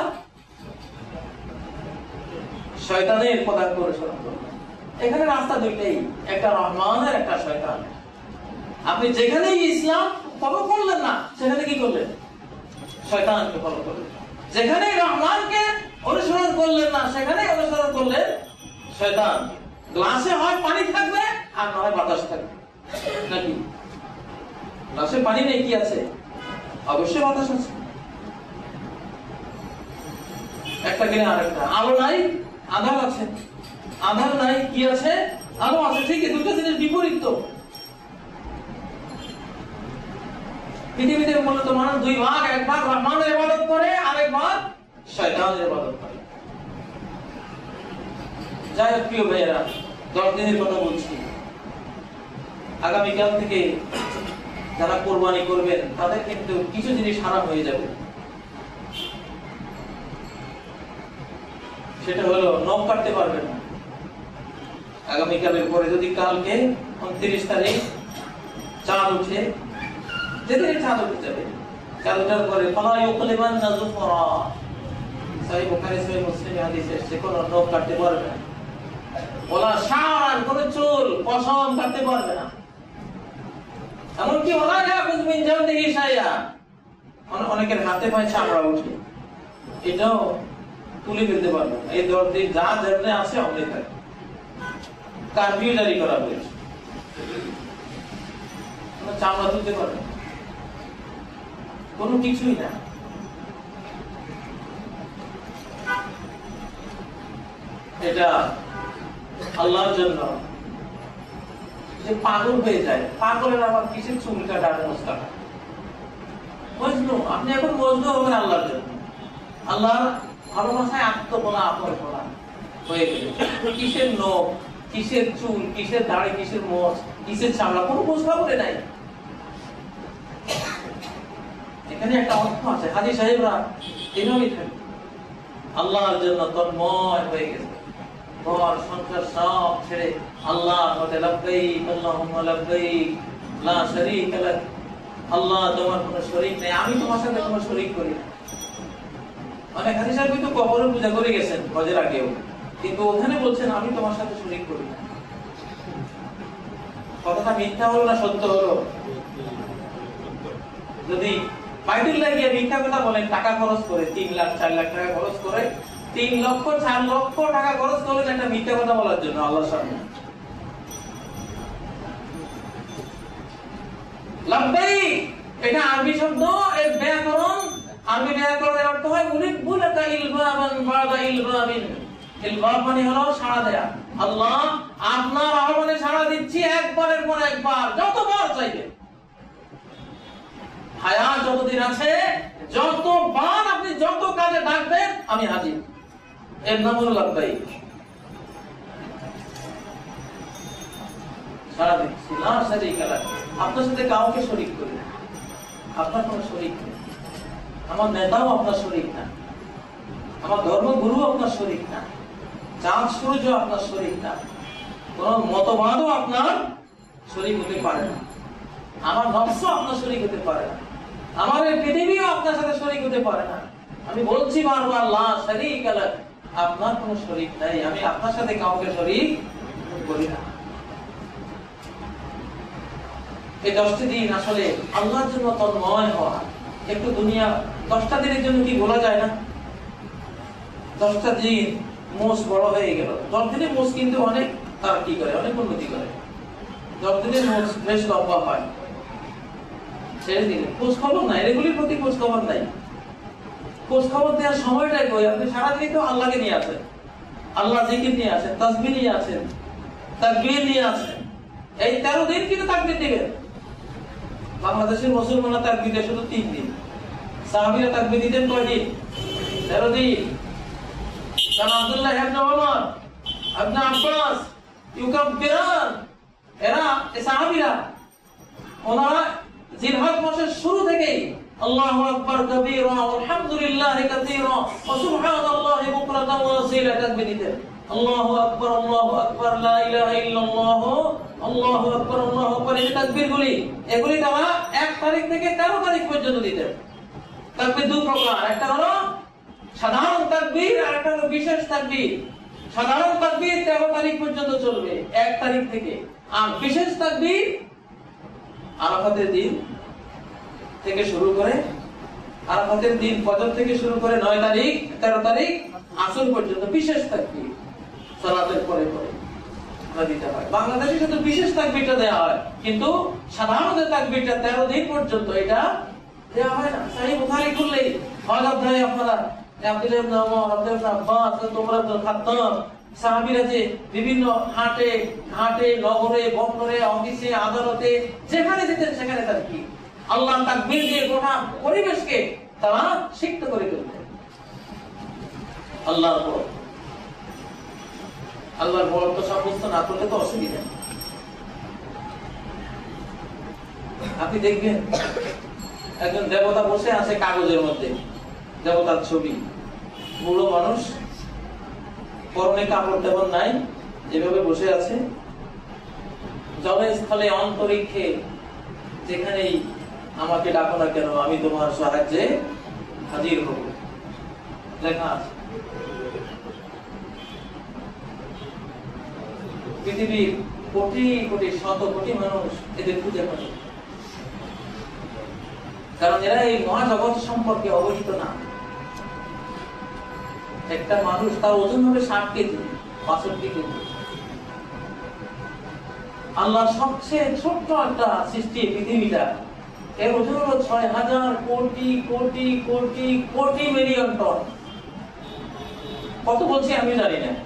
শয়তানের পদাঙ্ক অনুসরণ করলে। এখানে রাস্তা দুইটাই, একটা রহমানের, একটা শয়তান। আপনি যেখানেই ইসলাম ফলো করলেন না, সেখানে কি করলেন? শয়তানকে ফলো করলেন। যেখানে রহমানকে অনুসরণ করলেন না, সেখানে অনুসরণ করলেন শয়তান। গ্লাসে হয় পানি থাকবে, আর নয় বাতাস থাকবে, নাকি? গ্লাসে পানি নেই, কি আছে? অবশ্যই বাতাস আছে। একটা কিনে আরেকটা। আলো নাই, আধার আছে। আধার নাই, কি আছে? আলো আছে। ঠিক, দুটো জিনিস বিপরীত। তো পৃথিবীতে মূলত মানুষ দুই ভাগ, এক ভাগ রহমানের ইবাদত করে, আরেক ভাগ শয়তানের ইবাদত করে। যাই হোক প্রিয় ভাইয়েরা, দশ দিনের কথা বলছি। আগামীকাল থেকে যারা কোরবানি করবেন তাদের কিন্তু কিছু জিনিস হারাম হয়ে যাবে। সেটা হলো নখ কাটতে পারবেন না আগামীকালের পরে। যদি কালকে উনত্রিশ তারিখ চাঁদ উঠে, যেদিন চাঁদ উঠে যাবে, চাঁদ ওঠার পরে ফালা ইউকলিমান নাযুফরা, সহিহ বুখারী সহিহ মুসলিম হাদিসে এসেছে, কোন নখ কাটতে পারবে না। ওলা শারান, কোন চুল পশম কাটতে পারবে না। এমনকি ওলা ইয়াকুজ মিন জালদিহি শাইআ, অনেকের হাতে পায়ে চামড়া ওঠে, এটাও তুলে ফেলতে পারবে না। এই দরদি যা যেমনে আছে অমনি থাকে। কারফিউ জারি করা হয়েছে, চামড়া তুলতে পারবে না, কোনো কিছুই না। এটা আল্লাহর জন্য। যে পাগল হয়ে যায়, পাগলের আবার কিসের চুল কাটা মোজ কাটা? মজনু, আপনি এখন মজনু হবেন আল্লাহর জন্য। আল্লাহর ভালোবাসায় আত্মপনা আপনপনা হয়ে গেলে কিসের নখ, কিসের চুল, কিসের দাড়ি, কিসের মোজ, কিসের চামড়া, কোনো খোঁজ খবরে নাই। এখানে একটা অর্থ আছে। হাজী সাহেবরা এভাবেই থাকে, আল্লাহর জন্য তন্ময় হয়ে গেছে, ঘর সংসার সব ছেড়ে আল্লাহর পথে লাব্বাইক আল্লাহুম্মা লাব্বাইক লা শারীকা লাক, আল্লাহ তোমার কোনো শরীক নেই, আমি তোমার সাথে কোনো শরীক করি না। অনেক হাজী সাহেব কিন্তু কবরে পূজা করে গেছেন হজের আগেও, কিন্তু ওখানে বলছেন আমি তোমার সাথে শরীক করি না। কথাটা মিথ্যা হলো না সত্য হলো? যদি বাইতুল্লাহ গিয়ে মিথ্যা কথা বলেন, টাকা খরচ করে তিন লাখ চার লাখ টাকা খরচ করে, তিন লক্ষ চার লক্ষ টাকা খরচ করলেন একটা মিথ্যা কথা বলার জন্য আল্লাহর সামনে। লাব্বাইক এটা আরবি শব্দ, এর ব্যাকরণ, আরবি ব্যাকরণের অর্থ হয় উলিবুলাকা ইলবাবান বাদা ইলবাবিন। ইলবাব মানে হলো সাড়া দেয়া। আল্লাহ আপনার আহ্বানে সাড়া দিচ্ছি একবারের পর একবার, যতবার চাইবেন। হায়াত যতদিন আছে যতবার আপনি যত কাজে ডাকবেন আমি হাজির, এর নাম হলো লাব্বাইক। সাড়া দিচ্ছি, লা শারীকা লাক, আপনার সাথে কাউকে শরীক করি না, আপনার কোনো শরীক নেই, আমার নেতাও আপনার শরীক না, আমার ধর্মগুরু আপনার শরীক না, চাঁদ সূর্য আপনার শরীক না, কোন মতবাদও আপনার শরীক হতে পারে না, আমার নফস আপনার শরীক হতে পারে না, আমার এই পৃথিবীও আপনার সাথে শরীক হতে পারে না। আমি বলছি বারবার লা শারীকা লাক, আপনার কোনো শরীক নাই, আমি আপনার সাথে কাউকে শরীক করি না। এই দশটি দিন আসলে আল্লাহর জন্য তন্ময় হওয়া। একটু দুনিয়া দশটা দিনের জন্য কি বলা যায় না? দশটা দিন মোষ বড় হয়ে গেল, দশ দিনের মোষ কিন্তু অনেক তার কি করে, অনেক উন্নতি করে। দশ দিনের মোষ বেশ লম্বা হয়, ছেড়ে দিলে খোঁজ খবর নাই, এগুলির প্রতি খোঁজ খবর নাই। খোঁজ খবর দেওয়ার সময়টাই কই? আপনি সারাদিন তো আল্লাহকে নিয়ে আছেন, আল্লাহ জিকির নিয়ে আছেন, তাসবিহ নিয়ে আছেন, তাকবীর নিয়ে আছেন। এই তেরো দিন কিন্তু তাকবীর দিবেন। বাংলাদেশের মুসলমানরা তাকবীর দেয় শুধু তিন দিন, সাহাবীরা তাকবীর দিতেন কয় দিন? তেরো দিন। কারণ আব্দুল্লাহ ইবনে ওমর, ইবনে আব্বাস ইউকাব্বিরান, এরা এই সাহাবীরা ওনারা জিলহজ মাসের শুরু থেকেই আল্লাহু আকবার কাবীরা আলহামদুলিল্লাহি কাসীরা ওয়া সুবহানাল্লাহি বুকরাতান ওয়া আসীলা তাকবীর দিতেন। আল্লাহু আকবার আল্লাহু আকবার লা ইলাহা ইল্লাল্লাহ আল্লাহু আকবার আল্লাহু আকবার, এই তাকবীরগুলি এগুলি তারা এক তারিখ থেকে তেরো তারিখ পর্যন্ত দিতেন। তাকবীর দুই প্রকার, একটা হলো সাধারণ তাকবীর আর একটা হলো বিশেষ তাকবীর। সাধারণ তাকবীর তেরো তারিখ পর্যন্ত চলবে এক তারিখ থেকে, আর বিশেষ তাকবীর আরাফাতের দিন থেকে শুরু করে, আরাফাতের দিন ফজর থেকে শুরু করে নয় তারিখ তেরো তারিখ আসর পর্যন্ত বিশেষ তাকবীর সালাতের পরে পরে দিতে হয়। বাংলাদেশে শুধু বিশেষ তাকবীরটা দেওয়া হয়, কিন্তু সাধারণ তাকবীরটা তেরো দিন পর্যন্ত এটা দেওয়া হয় না। সহিহ বুখারী খুললেই হজ অধ্যায়ে আপনারা আব্দুল্লাহ ইবনে ওমর, আব্দুল্লাহ ইবনে আব্বাস, ওমর ইবনে খাত্তাব, সাহাবীরা যে বিভিন্ন হাটে ঘাটে নগরে বন্দরে অফিসে আদালতে যেখানে যেতেন সেখানে তাকবীর, আল্লাহ তাকবীর দিয়ে গোটা পরিবেশকে তারা সিক্ত করে তুলতেন। আল্লাহর বড়, আল্লাহর বড়ত্ব সাব্যস্ত না করলে তো অসুবিধা। আপনি দেখবেন একজন দেবতা বসে আছে কাগজের মধ্যে, দেবতার ছবি, বুড়ো মানুষ, পরনে কাপড় তেমন নাই, যেভাবে বসে আছে। জলে স্থলে অন্তরিক্ষে যেখানেই আমাকে ডাকো না কেন, আমি তোমার সাহায্যে হাজির হব, লেখা আছে। পৃথিবীর কোটি কোটি শত কোটি মানুষ এদের পূজা করে, কারণ এরা এই মহাজগৎ সম্পর্কে অবহিত না। একটা মানুষ, তার ওজন হবে ষাট কেজি, বাষট্টি কেজি। আল্লাহর সবচেয়ে ছোট্ট একটা সৃষ্টি পৃথিবীটা, এর ওজন হলো ছয় হাজার কোটি কোটি কোটি কোটি মিলিয়ন টন। কত বলছি আমি জানি না।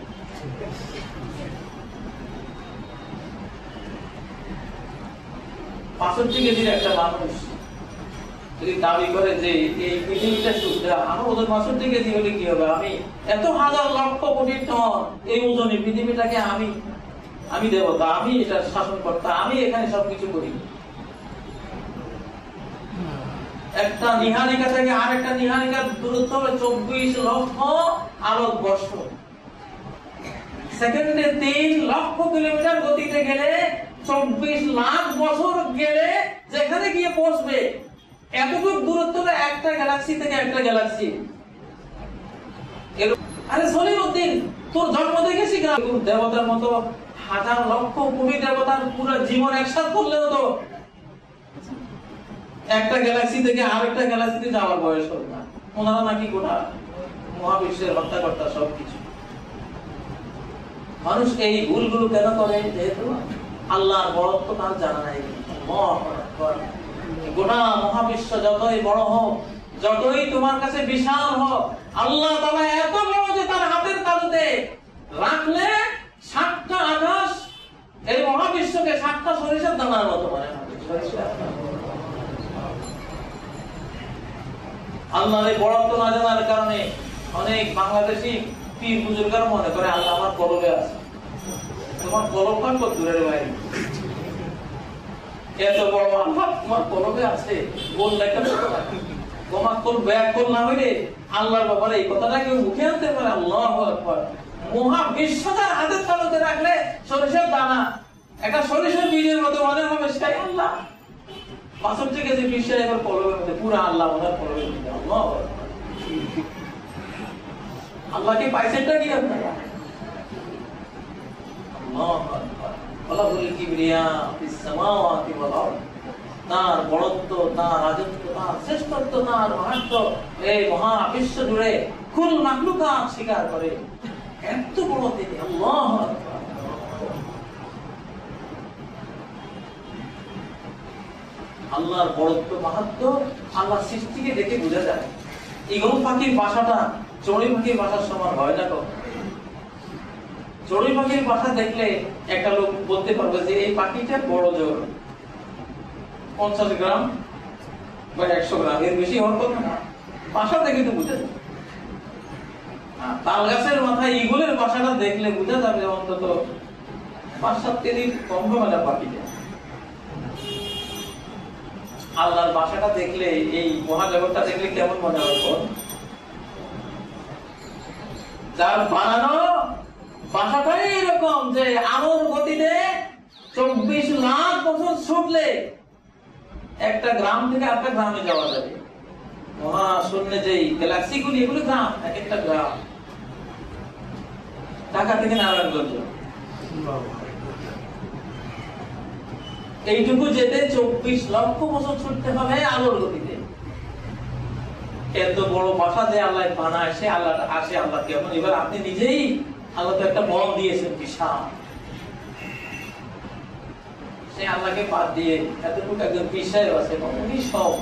বাষট্টি কেজির একটা মানুষ যদি দাবি করে যে এই পৃথিবীটা শুদ্ধ, আমার ওজন বাষট্টি কেজি হলে কি হবে? আমি এত হাজার লক্ষ কোটি টন এই ওজনে পৃথিবীটাকে আমি আমি দেবতা, আমি এটা শাসন কর্তা, আমি এখানে সবকিছু করি। একটা নিহারিকা থেকে আর একটা নিহারিকার দূরত্ব হবে চব্বিশ লক্ষ আলোক বর্ষ। সেকেন্ডে তিন লক্ষ কিলোমিটার গতিতে গেলে চব্বিশ লাখ বছর গেলে যেখানে গিয়ে পৌঁছবে, এতটুকু দূরত্ব একটা গ্যালাক্সি থেকে একটা গ্যালাক্সি। আরে সলিমউদ্দিন, তোর জন্ম থেকে শিখা দেবতার মতো হাজার লক্ষ কোটি দেবতার পুরো জীবন একসাথে করলেও তো একটা গ্যালাক্সি থেকে আরেকটা গ্যালাক্সিতে যাওয়ার বয়স হবে না। ওনারা নাকি গোটা মহাবিশ্বের হত্যাকর্তা সবকিছু। মানুষ এই ভুলগুলো কেন করে? যেহেতু আল্লাহর বড়ত্ব তার জানা নাই। গোটা মহাবিশ্ব যতই বড় হোক, যতই তোমার কাছে বিশাল হোক, আল্লাহ তাআলা এত বড় যে তার হাতের তালুতে রাখলে সাতটা আকাশ এই মহাবিশ্বকে সাতটা সরিষার দানার মতো মনে হয়। আল্লাহর এই বড়ত্ব না জানার কারণে অনেক বাংলাদেশি পীর বুজুর্গরা মনে করে আল্লাহ আমার কলবে আছে। তোমার কলবটা কত দূরের বাইরে, এত বড় আল্লাহ তোমার কলবে আছে বললে কেন? তোমার কোন ব্যাকুল না হইলে আল্লাহর ব্যাপারে এই কথাটা কেউ মুখে আনতে পারে? আল্লাহু আকবার। মহাবিশ্বটার হাতের তালুতে রাখলে সরিষার দানা, একটা সরিষার বীজের মতো মনে হবে সেটাই আল্লাহ। বাষট্টি কেজি বিশ্বের এবার কলবের মধ্যে পুরো আল্লাহ ওনার কলবের মধ্যে। আল্লাহ আল্লাহকে পাইছেনটা কি আপনারা? তার বড়ত্ব, তার রাজত্ব, তার শ্রেষ্ঠত্ব, তার মাহাত্ম্য এই মহাবিশ্ব জুড়ে কুল মাখলুকাত স্বীকার করে। এত বড় তিনি আল্লাহ। আল্লাহর বড়ত্ব মাহাত্ম্য আল্লাহর সৃষ্টিকে দেখে বোঝা যায়। ঈগল পাখির বাসাটা চড়ুই পাখির বাসার সমান হয় না। কখন চড়ুই পাখির বাসা দেখলে একটা লোক বলতে পারবে যে এই পাখিটা বড় জোর পঞ্চাশ গ্রাম বা একশো গ্রাম, এর বেশি হওয়ার কথা না। বাসা দেখে তো বুঝা যায়। তাল গাছের মাথায় ঈগলের বাসাটা দেখলে বুঝা যাবে অন্তত পাঁচ সাত কেজি কম হবে না পাখিটা। আল্লাহর বাসাটা দেখলে, এই মহাজগৎটা দেখলে কেমন মনে হয়? যার বানানো বাসাটাই এরকম যে আলোর গতিতে চব্বিশ লাখ বছর ছুটলে একটা গ্রাম থেকে একটা গ্রামে যাওয়া যাবে। মহাশূন্যে যেই গ্যালাক্সি গুলি, এগুলো গ্রাম, এক একটা গ্রাম। ঢাকা থেকে নারায়ণগঞ্জ এইটুকু যেতে চব্বিশ লক্ষ বছর ছুটতে হবে আলোর গতিতে। এত বড় বাসা যে আল্লাহ বানায়, সে আল্লাহ আসে আল্লাহ কেমন? এবার আপনি নিজেই আল্লাহ তো একটা বল দিয়েছেন বিশাল, সে আল্লাহকে বাদ দিয়ে এতটুকু একজন পিসায় আছে উনি সব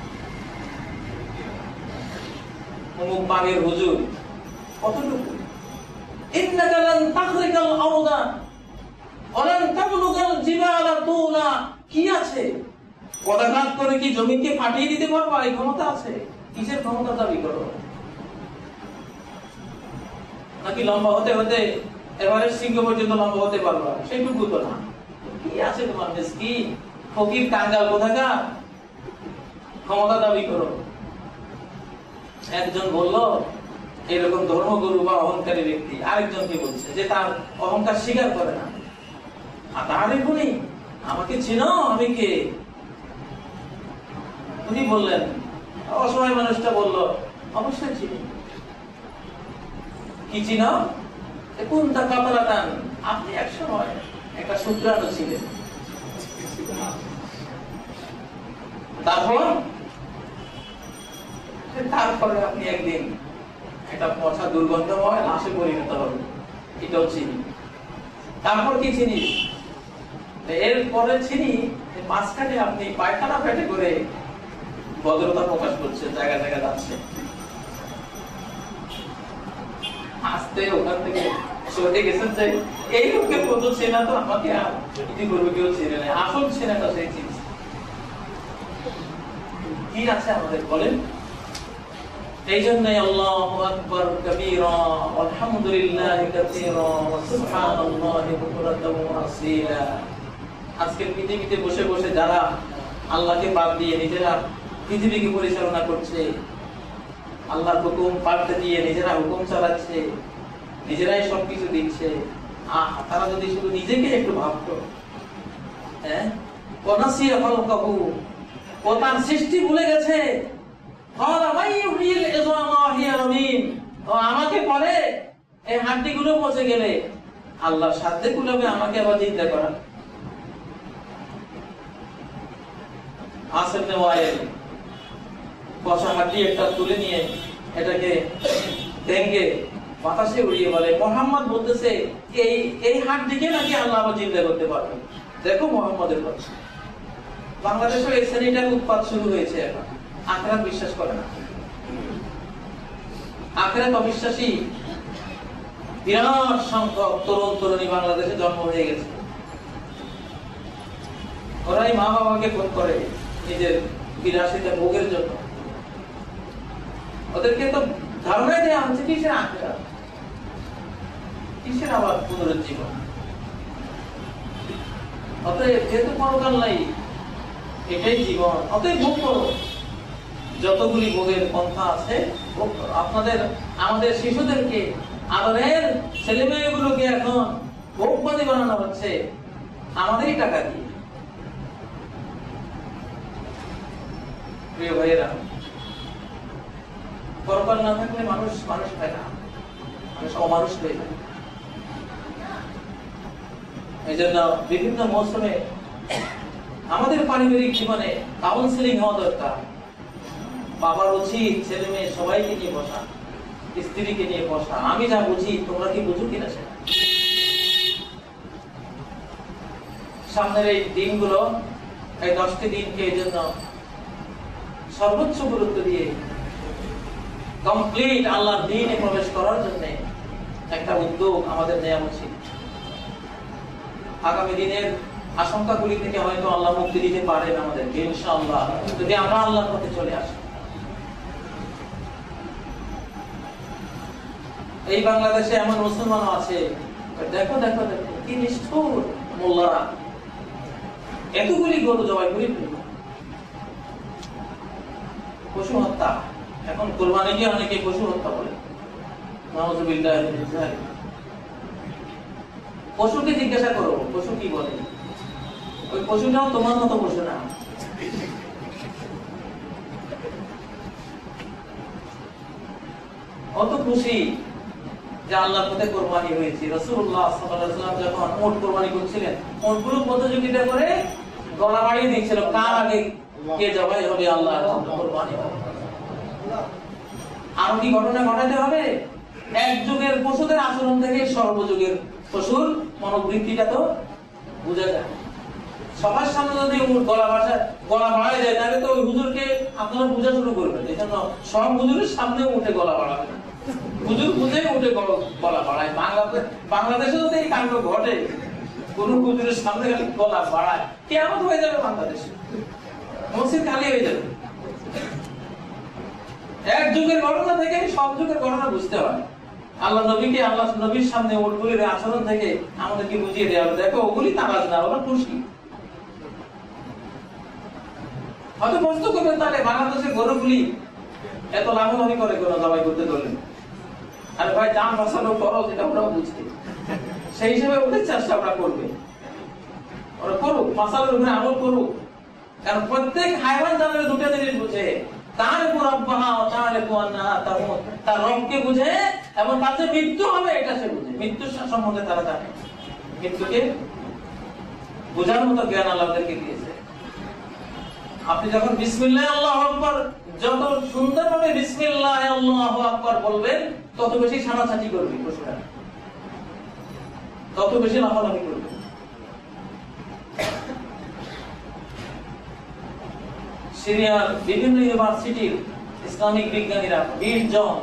অমুক বাগের হুজুর কতটুকু। ইন্নাকা লান তাখরিকাল আরদা ওয়া লান তাবলুগাল জিবালা তুলা, কি আছে? পদাঘাত করে কি জমিকে ফাটিয়ে দিতে পারবা? এই ক্ষমতা আছে? কিসের ক্ষমতা দাবি করো? নাকি লম্বা হতে হতে এবারে সিংহ পর্যন্ত লম্বা হতে পারবা? সেইটুকু তো না। কি আছে তোমার মিসকিন? ফকির কাঙ্গাল কোথাকার, ক্ষমতা দাবি করো। একজন বলল এরকম ধর্মগুরু বা অহংকারী ব্যক্তি আরেকজনকে বলছে যে তার অহংকার স্বীকার করে না, আর তাহলে শুনি আমাকে চিনো আমি কে? উনি বললেন, অসময় মানুষটা বলল অবশ্যই চিনি। কি চিনো? কোন তা কাতারাতান, আপনি এক সময় একটা শুক্রাণু ছিলেন। তারপর তারপরে আপনি একদিন একটা পচা দুর্গন্ধময় লাশে পরিণত হবে, এটাও চিনি। তারপর কি চিনি? এরপরে চিনি মাঝখানে আপনি পায়খানা পেটে করে ভদ্রতা প্রকাশ করছে, জায়গা জায়গা যাচ্ছে। আসতে ওখান থেকে সরে গেছেন যে এই লোককে কত চেনা, তো আমাকে আর কি করবে, কেউ চেনে না। আসল চেনাটা সেই চিনছে। কি আছে আমাদের বলেন? এই জন্যই আল্লাহু আকবার কাবীরা আলহামদুলিল্লাহি কাসীরা ওয়া সুবহানাল্লাহি বুকরাতাও ওয়া আসীলা। আজকে পৃথিবীতে বসে বসে যারা আল্লাহকে বাদ দিয়ে নিজেরা পৃথিবীকে পরিচালনা করছে, আল্লাহর হুকুম পাল্টে দিয়ে নিজেরা হুকুম চালাচ্ছে, নিজেরাই সবকিছু দিচ্ছে, আহ তারা যদি শুধু নিজেকে একটু ভাবতো, হ্যাঁ, ওয়ানাসিয়া খালকাহু, ও তার সৃষ্টি ভুলে গেছে। আমাকে পরে এই হাড্ডিগুলো পচে গেলে আল্লাহর সাধ্যে কুলাবে আমাকে আবার চিন্তা করা। আসেন ওয়াইল পচা হাড্ডি একটা তুলে নিয়ে এটাকে ভেঙে বাতাসে উড়িয়ে বলে, মুহাম্মদ বলতেছে এই এই হাড্ডিকে নাকি আল্লাহ আবার চিন্তা করতে পারবে। দেখো মুহাম্মদের কথা। বাংলাদেশে এই শ্রেণীটার উৎপাত শুরু হয়েছে এখন। আখিরাত বিশ্বাস করে না, আখিরাত অবিশ্বাসী বিরাট সংখ্যক তরুণ তরুণী বাংলাদেশে জন্ম হয়ে গেছে। ওরাই মা বাবাকে ফোন করে নিজের বিলাসিতা ভোগের জন্য। ওদেরকে তো ধারণাই দেওয়া হচ্ছে কিসের আখিরাত, কিসের আবার পুনরুজ্জীবন। অতএব যেহেতু পরকাল নাই, এটাই জীবন, অতএব ভোগ করো। যতগুলি ভোগের পন্থা আছে ভোগ করো। আপনাদের আমাদের শিশুদেরকে, আমাদের ছেলে মেয়েগুলোকে এখন ভোগবাদী বানানো হচ্ছে আমাদেরই টাকা দিয়ে। প্রিয় ভাইয়েরা, পরকাল না থাকলে মানুষ মানুষ হয় না, মানুষ অমানুষ হয়ে যায়। এই জন্য বিভিন্ন মৌসুমে আমাদের পারিবারিক জীবনে কাউন্সিলিং হওয়া দরকার। বাবার উচিত ছেলে মেয়ে সবাইকে নিয়ে বসা, স্ত্রীকে নিয়ে বসা, আমি যা বুঝি তোমরা কি বুঝো কিনা সেটা। সামনের এই দিনগুলো, এই দশটি দিনকে এই জন্য সর্বোচ্চ গুরুত্ব দিয়ে কমপ্লিট আল্লাহর দ্বীনে প্রবেশ করার জন্য একটা উদ্যোগ আমাদের নেওয়া উচিত। আগামী দিনের আশঙ্কাগুলি থেকে হয়তো আল্লাহ মুক্তি দিতে পারেন আমাদেরকে ইনশাআল্লাহ, যদি আমরা আল্লাহর পথে চলে আসি। এই বাংলাদেশে এমন মুসলমানও আছে, দেখো দেখো দেখো কি নিষ্ঠুর মোল্লারা, এতগুলি গরু জবাই করে ফেলল। পশু হত্যা, এখন কোরবানিকে অনেকে পশু হত্যা বলে। নাউযুবিল্লাহি মিন যালিক। পশুকে জিজ্ঞাসা করো পশু কি বলে, ওই পশুটাও তোমার মতো পশু না। কত খুশি যে আল্লাহর পথে কোরবানি হয়েছে। রাসূলুল্লাহ সাল্লাল্লাহু আলাইহি ওয়াসাল্লাম যখন উট কোরবানি করছিলেন, উটগুলো প্রতিযোগিতা করে গলা বাড়িয়ে দিয়েছিল, কার আগে কে জবাই হবে আল্লাহর কোরবানি হবে। আর কি ঘটনা ঘটাতে হবে? এক যুগের পশুদের আচরণ থেকে সর্বযুগের পশুর মনোবৃত্তিটা তো বোঝা যায়। সবার সামনে যদি গলা ভাষা গলা বাড়ায় যায়, তাহলে তো ওই হুজুরকে আপনারা বোঝা শুরু করবেন। এই জন্য সব হুজুরের সামনে উঠে গলা বাড়াবে, হুজুর বুঝে উঠে গলা বাড়ায়। বাংলাদেশ বাংলাদেশে যদি এই কাণ্ড ঘটে, কোন হুজুরের সামনে গলা বাড়ায়, কেমন হয়ে যাবে বাংলাদেশে, মসজিদ খালি হয়ে যাবে। এক যুগের ঘটনা থেকে সব যুগের ঘটনা বুঝতে হয়। আল্লাহ নবীকে আল্লাহ নবীর সামনে ওগুলির আচরণ থেকে আমাদেরকে বুঝিয়ে দেওয়া হবে, দেখো ওগুলি তারাজ না, ওরা খুশি। হয়তো প্রশ্ন করবেন, তাহলে বাংলাদেশে গরুগুলি এত লাভবান করে কোনো জবাই করতে ধরলেন? আরে ভাই, যান বাঁচানো খরচ, এটা ওরাও বুঝতে, সেই হিসেবে ওদের চেষ্টা ওরা করবে। ওরা করুক, মাসালের উপরে আমল করুক, কারণ প্রত্যেক হাইওয়ান জানের দুটো জিনিস বুঝে, তার উপর আব্বাহা তার তার রবকে বুঝে, এবং তার যে মৃত্যু হবে এটা সে বুঝে। মৃত্যুর সম্বন্ধে তারা জানে, মৃত্যুকে বোঝার মতো জ্ঞান আল্লাহদেরকে দিয়েছে। আপনি যখন বিসমিল্লাহ আল্লাহু আকবার যত সুন্দরভাবে বিসমিল্লাহ আল্লাহু আকবার বলবেন, তত বেশি ছানাছাটি করবে পশুরা, তত বেশি লাফালাফি করবে। সিরিয়ার বিভিন্ন ইউনিভার্সিটির ইসলামিক বিজ্ঞানীরা, বিশ জন,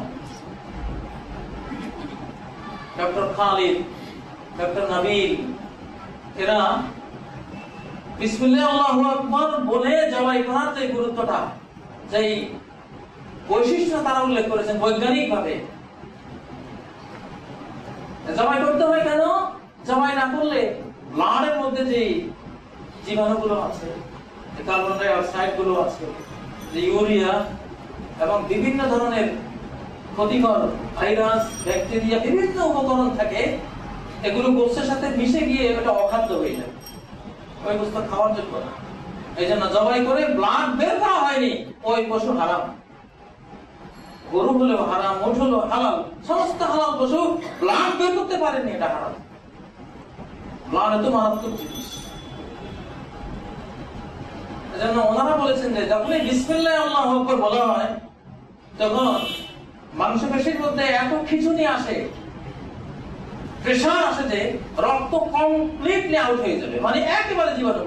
ডক্টর খালিদ, ডক্টর নাবিল, এরা বিসমিল্লাহ আল্লাহু আকবার বলে জবাই করার যে গুরুত্বটা, যে বৈশিষ্ট্য তারা উল্লেখ করেছেন বৈজ্ঞানিক ভাবে। জবাই করতে হয় কেন? জবাই না করলে ব্লাডের মধ্যে যে জীবাণুগুলো আছে, কার্বন ডাই অক্সাইড গুলো আছে, যে ইউরিয়া এবং বিভিন্ন ধরনের ক্ষতিকর ভাইরাস, ব্যাকটেরিয়া, বিভিন্ন উপকরণ থাকে, এগুলো গোস্তের সাথে মিশে গিয়ে এটা অখাদ্য হয়ে যায়, ওই গোস্ত খাওয়ার যোগ্য না। এই জন্য জবাই করে ব্লাড বের করা হয়নি, ওই পশু হারাম। গরু হলেও হারাম, উট হলেও হালাল, সমস্ত হালাল পশু ব্লাড বের করতে পারেনি, এটা হারাম। ব্লাড এত মারাত্মক জিনিস। এজন্য ওনারা বলেছেন যে যখনই বিসমিল্লাহ আল্লাহু আকবার বলা হয়, তখন মাংসপেশির মধ্যে এত খিঁচুনি আসে, প্রেসার আসে, যে রক্ত কমপ্লিটলি আউট হয়ে যাবে, মানে একেবারে জীবাণু।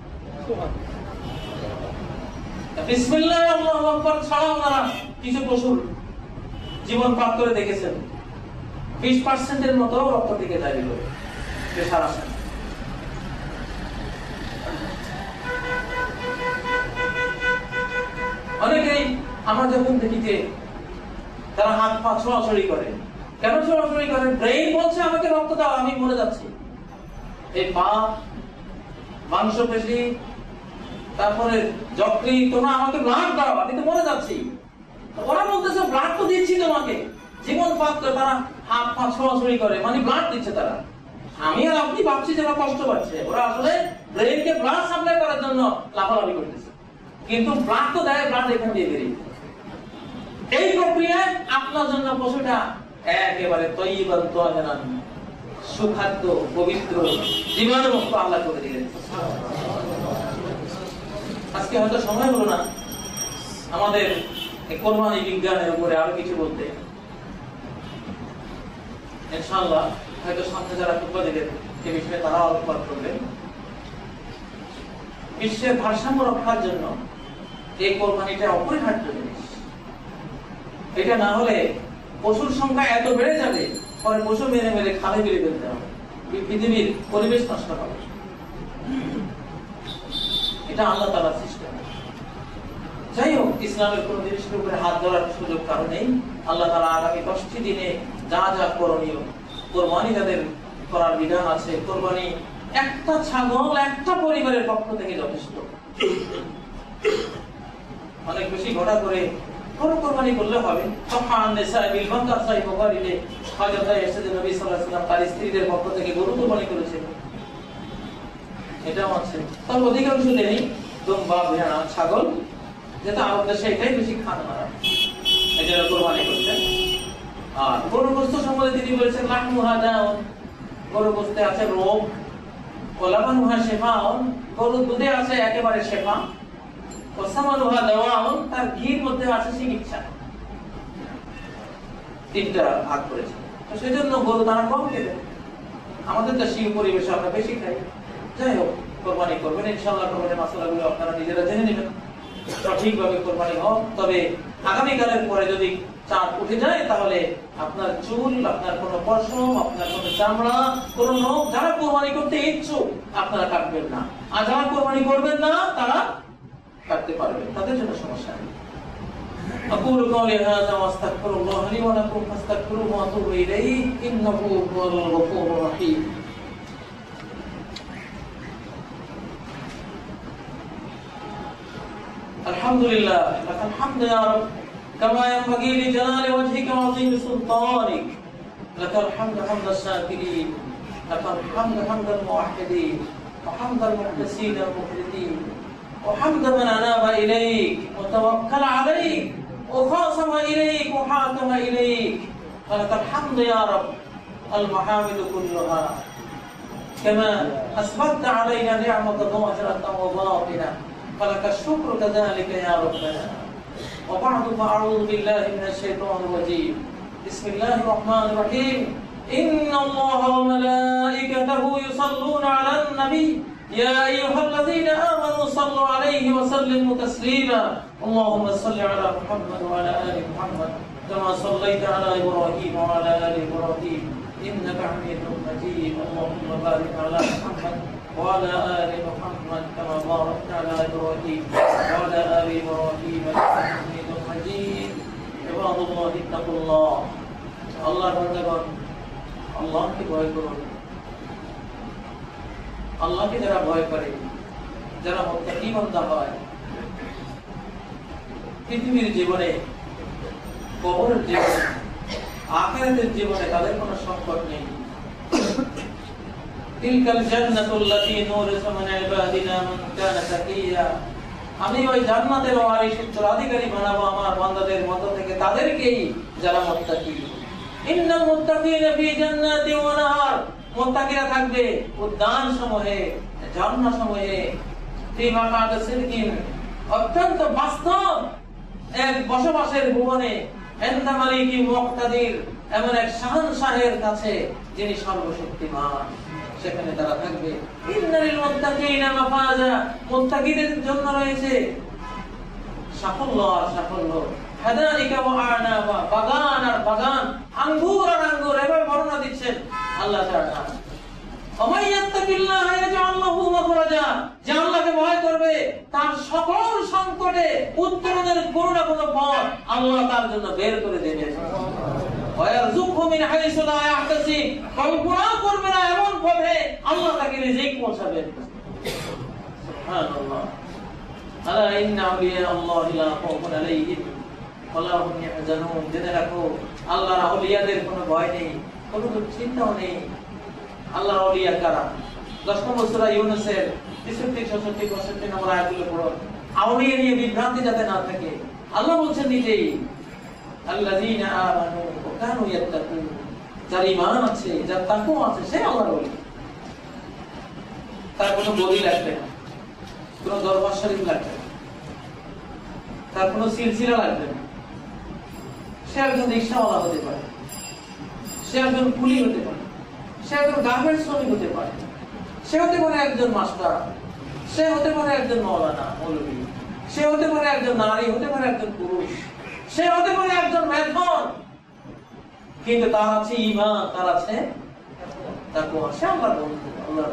বিসমিল্লাহ আল্লাহু আকবার ছাড়া ওনারা কিছু পশুর জীবন পার করে দেখেছেন, বিশ পার্সেন্টের মতো রক্ত থেকে যায়, প্রেসার আসে। অনেকেই আমরা যখন দেখি যে তারা হাত পা ছোড়াছড়ি করে, কেন ছোড়াছড়ি করে? ব্রেইন বলছে আমাকে রক্ত দাও, আমি মরে যাচ্ছি। এই পা, মাংসপেশি, তারপরে যকৃৎ, তোমরা আমাকে ব্লাড দাও, আমি তো মরে যাচ্ছি। ওরা বলতেছে ব্লাড তো দিচ্ছি তোমাকে, জীবন পাত্র। তারা হাত পা ছোড়াছড়ি করে, মানে ব্লাড দিচ্ছে তারা। আমি আর আপনি ভাবছি যে ওরা কষ্ট পাচ্ছে, ওরা আসলে ব্রেইনকে ব্লাড সাপ্লাই করার জন্য লাফালাফি করতেছে, কিন্তু ব্লাড তো দেয়, ব্লাড এখান দিয়ে বেরিয়ে। এই প্রক্রিয়ায় আপনার জন্য পশুটা একেবারে তৈবান তোয়াজান, সুখাদ্য, পবিত্র, জীবাণুমুক্ত আল্লাহ করে দিলেন। আজকে হয়তো সময় হলো না আমাদের কোরবানি বিজ্ঞানের উপরে আরো কিছু বলতে। ইনশাআল্লাহ হয়তো সামনে যারা খুতবা দিবেন সে বিষয়ে তারা আলোকপাত করবেন। বিশ্বের ভারসাম্য রক্ষার জন্য এই কোরবানিটা অপরিহার্য জিনিস। এটা না হলে পশুর সংখ্যা এত বেড়ে যাবে, পরে পশু মেরে মেরে খালে ফেলে ফেলতে হবে, পৃথিবীর পরিবেশ নষ্ট হবে। এটা আল্লাহ তাআলার সিস্টেম। যাই হোক, ইসলামের কোন জিনিসের উপরে হাত ধরার সুযোগ কারণ নেই। আল্লাহ তাআলা আগামী দশটি দিনে যা যা করণীয়, কোরবানি যাদের করার বিধান আছে, কোরবানি একটা ছাগল একটা পরিবারের পক্ষ থেকে যথেষ্ট। অনেক বেশি ঘটা করে কোন কোরবানি করলে হবে। সফান নিসাই বিল বাকার সাই বুখারীতে হযরত আয়েশা নবী সাল্লাল্লাহু আলাইহি ওয়াসাল্লাম তার স্ত্রীদের পক্ষ থেকে গরু কোরবানি করেছেন, এটাও আছে। তবে অধিকাংশ নেই দুম্বা, ভেড়া, ছাগল, যেটা আরব দেশে এটাই বেশি খান মারা, এই জন্য কোরবানি করছেন। আর গরুর গোশত সম্বন্ধে তিনি বলেছেন লাহমুহা দাউন, গরুর গোশতে আছে রোগ, ওলাবানুহা শিফাউন, গরুর দুধে আছে একেবারে শিফা, ওসামানুহা দাওয়াউন, তার ঘির মধ্যে আছে চিকিৎসা। তিনটা ভাগ করেছে। তো সেজন্য গরু তারা কম খেবে, আমাদের দেশীয় পরিবেশে আমরা বেশি খাই। যাই হোক, কোরবানি করবেন ইনশাআল্লাহ। কোরবানির মাসালাগুলো আপনারা নিজেরা জেনে নেবেন, সঠিকভাবে কোরবানি হোক। তবে আগামীকালের পরে যদি চাঁদ উঠে যায়, তাহলে আপনার চুল, আপনার কোনো পশম, আপনার কোনো চামড়া, কোনো নখ, যারা কোরবানি করতে ইচ্ছুক আপনারা কাটবেন না, আর যারা কোরবানি করবেন না তারা কাটতে পারবেন, তাদের জন্য সমস্যা নেই। أقول قولي هذا وأستغفر الله لي ولكم فاستغفروه وأتوب إليه إنه هو الغفور الرحيم. আলহামদুলিল্লাহ, লাকাল হামদু ইয়া রাব কামা ইয়ানবাগি লিজালালি ওয়াজহিকা ওয়া আযীমি সুলতানিক, লাকাল হামদু হামদাশ শাকিরিন, লাকাল হামদু হামদাল মুওয়াহহিদিন, ওয়া হামদাল মুখলিসিন ওয়াল মুখলিসিন, ওয়া হামদা মান আনাবা ইলাইক ওয়া তাওয়াক্কালা আলাইক ওয়া খাসামা ইলাইক ওয়া হাকামা ইলাইক, লাকাল হামদু ইয়া রাব আল মাহামিদু কুল্লুহা كما أثبتت علينا نعمة ظاهرة وباطنة فلك الشكر كذلك يا ربنا. وبعد فأعوذ بالله من الشيطان الرجيم. بسم الله الرحمن الرحيم. إن الله وملائكته يصلون على النبي يا أيها الذين آمنوا صلوا عليه وسلموا تسليما. اللهم صل على محمد وعلى آل محمد كما صليت على إبراهيم وعلى آل إبراهيم إنك حميد مجيد. اللهم بارك على محمد وعلى آل محمد كما باركت على إبراهيم وعلى آل إبراهيم إنك حميد مجيد. عباد الله اتقوا الله. الله بندگان আল্লাহকে ভয় করুন। আল্লাহকে যারা ভয় করে, যারা মুত্তাকি বান্দা হয়, পৃথিবীর জীবনে, কবরের জীবনে, আখিরাতের জীবনে তাদের কোনো সংকট নেই। তিলকাল জান্নাতুল্লাতী নুরিসু মিন ইবাদিনা মান কানা তাকিয়া। আমি ওই জান্নাতের ওয়ারিস উত্তরাধিকারী বানাবো আমার বান্দাদের মধ্য থেকে তাদেরকেই যারা মুত্তাকি। ইন্নাল মুত্তাকিনা ফি জান্নাতি ওয়া নাহার। মুত্তাকিরা থাকবে উদ্যানসমূহে, ঝর্ণাসমূহে, ফি মাকাদি সিদকিন, অত্যন্ত বাস্তব এক বসবাসের ভুবনে, ইনদা মালিকি মুক্তাদির, এমন এক শাহনশাহের কাছে যিনি সর্বশক্তিমান, সেখানে তারা থাকবে। ইন্নাল মুত্তাকিনা মাফাজা। মুত্তাকিদের জন্য রয়েছে সাফল্য আর সাফল্য। হাদাইকা ওয়া আনাবা, বাগান আর বাগান, আঙ্গুর আর আঙ্গুর, এভাবে বর্ণনা দিচ্ছেন আল্লাহ তাআলা। ওমাইয়াত্তাকিল্লাহ ইয়াজআল লাহু মাখরাজা। যে আল্লাহকে ভয় করবে তার সকল সংকটে উত্তরণের কোনো না কোনো পথ আল্লাহ তার জন্য বের করে দেবেন। ওয়া ইয়ারযুকহু মিন হাইসু লা ইয়াহতাসিব। কল্পনা করবে না এমন পথে আল্লাহ তাকে রিজিক পৌঁছাবেন। সুবহানাল্লাহ। আলা ইন্না আউলিয়া আল্লাহি লা খাউফুন আলাইহিম ওয়া লা হুম ইয়াহজানুন। জেনে রাখো আল্লাহর আউলিয়াদের কোনো ভয় নেই, কোনো দুশ্চিন্তাও নেই। আল্লাহর আউলিয়া কারা? দশ নম্বর সূরা ইউনূসের তেষট্টি, ছেষট্টি, পঁয়ষট্টি নম্বর আয়াতগুলো পড়ুন। আউলিয়া নিয়ে বিভ্রান্তি যাতে না থাকে। আল্লাহ বলছেন নিজেই, আল্লাযীনা আমানু ওয়া কানু ইয়াত্তাকুন। যার ঈমান আছে, যার তাকওয়া আছে, সে আল্লাহর ওলি। তার কোনো বলি লাগবে না, কোনো দরবার শরীফ লাগবে না, তার কোনো সিলসিলা লাগবে না। সে একজন রিকশাওয়ালা হতে পারে, সে একজন কুলি হতে পারে, সে একজন গার্মেন্টস শ্রমিক হতে পারে, সে হতে পারে একজন মাস্টার, সে হতে পারে একজন মাওলানা মৌলভী, সে হতে পারে একজন নারী, হতে পারে একজন পুরুষ, সে হতে পারে একজন মেথন, কিন্তু তার আছে ঈমান, তার আছে তাকওয়া। সে আল্লাহর বন্ধু, আল্লাহর।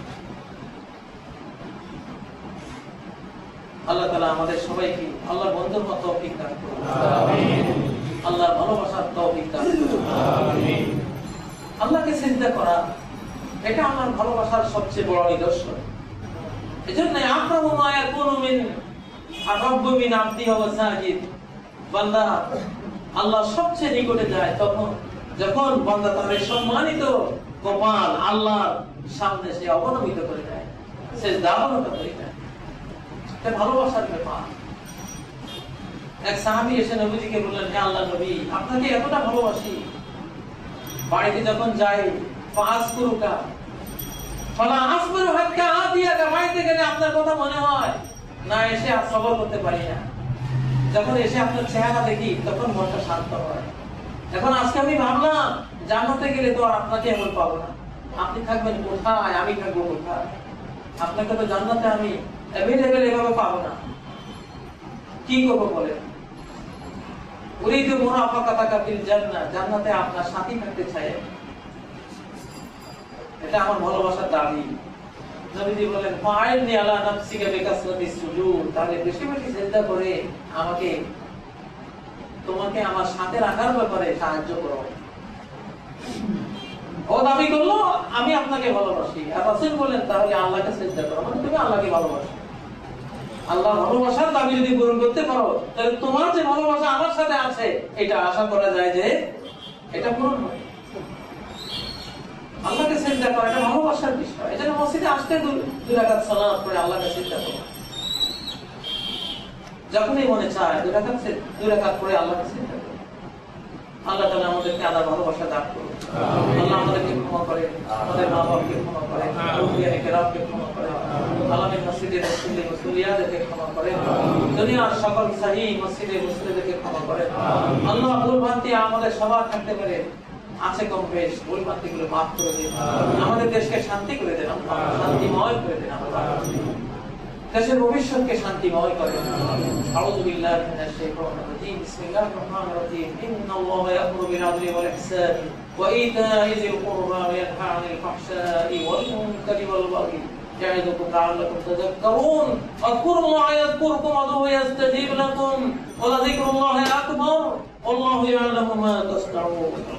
আল্লাহ তাআলা আমাদের সবাইকে আল্লাহর বন্ধুর মতো তৌফিক দান করুন। আমিন। আল্লাহর ভালোবাসার তৌফিক দান করুন। আমিন। আল্লাহকে সিজদা করা, এটা আমার ভালোবাসার সবচেয়ে বড় নিদর্শন। এজন্য আকরামু মা ইয়াকুনু মিন আর-রাব্বু মিন আবদিহি ওয়া সাজিদ। বান্দা আল্লাহর সবচেয়ে নিকটে যায় তখন যখন বান্দা তার সম্মানিত কপাল আল্লাহর সামনে সে অবনমিত করে যায়, সিজদা অবনত করে যায়। এটা ভালোবাসার ব্যাপার। এক সাহাবী এসে নবীজিকে বললেন, হে আল্লাহর নবী, আপনাকে এতটা ভালোবাসি, বাড়িতে যখন যাই ফাসকুরুকা ফালা আসবিরু হাত্তা আতিয়াকা। বাড়িতে গেলে আপনার কথা মনে হয় না, এসে আর সবর করতে পারি না। যখন এসে আপনার চেহারা দেখি তখন মনটা শান্ত হয়। এখন আজকে আমি ভাবলাম জান্নাতে গেলে তো আর আপনাকে এমন পাবো না। আপনি থাকবেন কোথায়, আমি থাকবো কোথায়? আপনাকে তো জান্নাতে আমি অ্যাভেলেবল এভাবে পাবো না। কি করবো বলেন? উরিদু মুরাফাকাতাকা ফিল জান্নাহ। জান্নাতে আপনার সাথী থাকতে চাই, এটা আমার ভালোবাসার দাবি। নবীজি বলেন, ফাইলনি আলা নাফসিকা বিকাসরাতিস সুজুদ। তাহলে বেশি বেশি সিজদা করে আমাকে, তোমাকে আমার সাথে রাখার ব্যাপারে সাহায্য করো। ও দাবি করলো আমি আপনাকে ভালোবাসি, আর রাসূল বলেন তাহলে আল্লাহকে সিজদা করো, মানে তুমি আল্লাহকে ভালোবাসো। আল্লাহ ভালোবাসার দাবি যদি পূরণ করতে পারো, তাহলে তোমার যে ভালোবাসা আমার সাথে আছে এটা আশা করা যায় যে এটা পূরণ হবে। আল্লাহকে চিন্তা করা এটা ভালোবাসার বিষয়। এই জন্য মসজিদে আসতে দুই রাকাত সালাত করে আল্লাহকে চিন্তা করো। যখনই মনে চায় দুই রাকাত দুই রাকাত করে আল্লাহকে চিন্তা করো। আল্লাহ তাআলা আমাদেরকে আল্লাহর ভালোবাসা দান করুন। আল্লাহ আমাদেরকে ক্ষমা করে, আমাদের মা বাবাকে ক্ষমা করে, মুসলিমকে কেরামকে ক্ষমা করে, আলামিন মসজিদের মুসল্লি মুসল্লিয়াদেরকে ক্ষমা করে, দুনিয়ার সকল সাহিহ মসজিদের মুসল্লিদেরকে ক্ষমা করে। আল্লাহ ভুল ভ্রান্তি আমাদের সবার থাকতে পারে, আছে কম বেশ, ভুল ভ্রান্তি গুলো মাফ করে দিন। আমাদের দেশকে শান্তি করে দেন, শান্তিময় করে দেন। দেশের ভবিষ্যৎকে শান্তিময় করেন। আউযু বিল্লাহি মিনাশ শাইতানির রাজীম। বিসমিল্লাহির রহমানির রহিম। ইন্নাল্লাহা ইয়া'মুরু বিল 'আদলি ওয়াল ইহসানি ওয়া ইতা'i যিল কুরবা ওয়া ইয়ানহা 'আনিল ফাহশা'i ওয়াল মুনকারি ওয়াল বাগই ইয়া'iদুকুম লা'আল্লাকুম তাযাক্কারুন। আযকুরুল্লাহা ইয়াযকুরকুম ওয়া ইয়াস্তাজিব লাকুম ওয়া লাযিকরুল্লাহি আকবার। ওয়াল্লাহু ইয়া'লামু মা তাসনা'উন।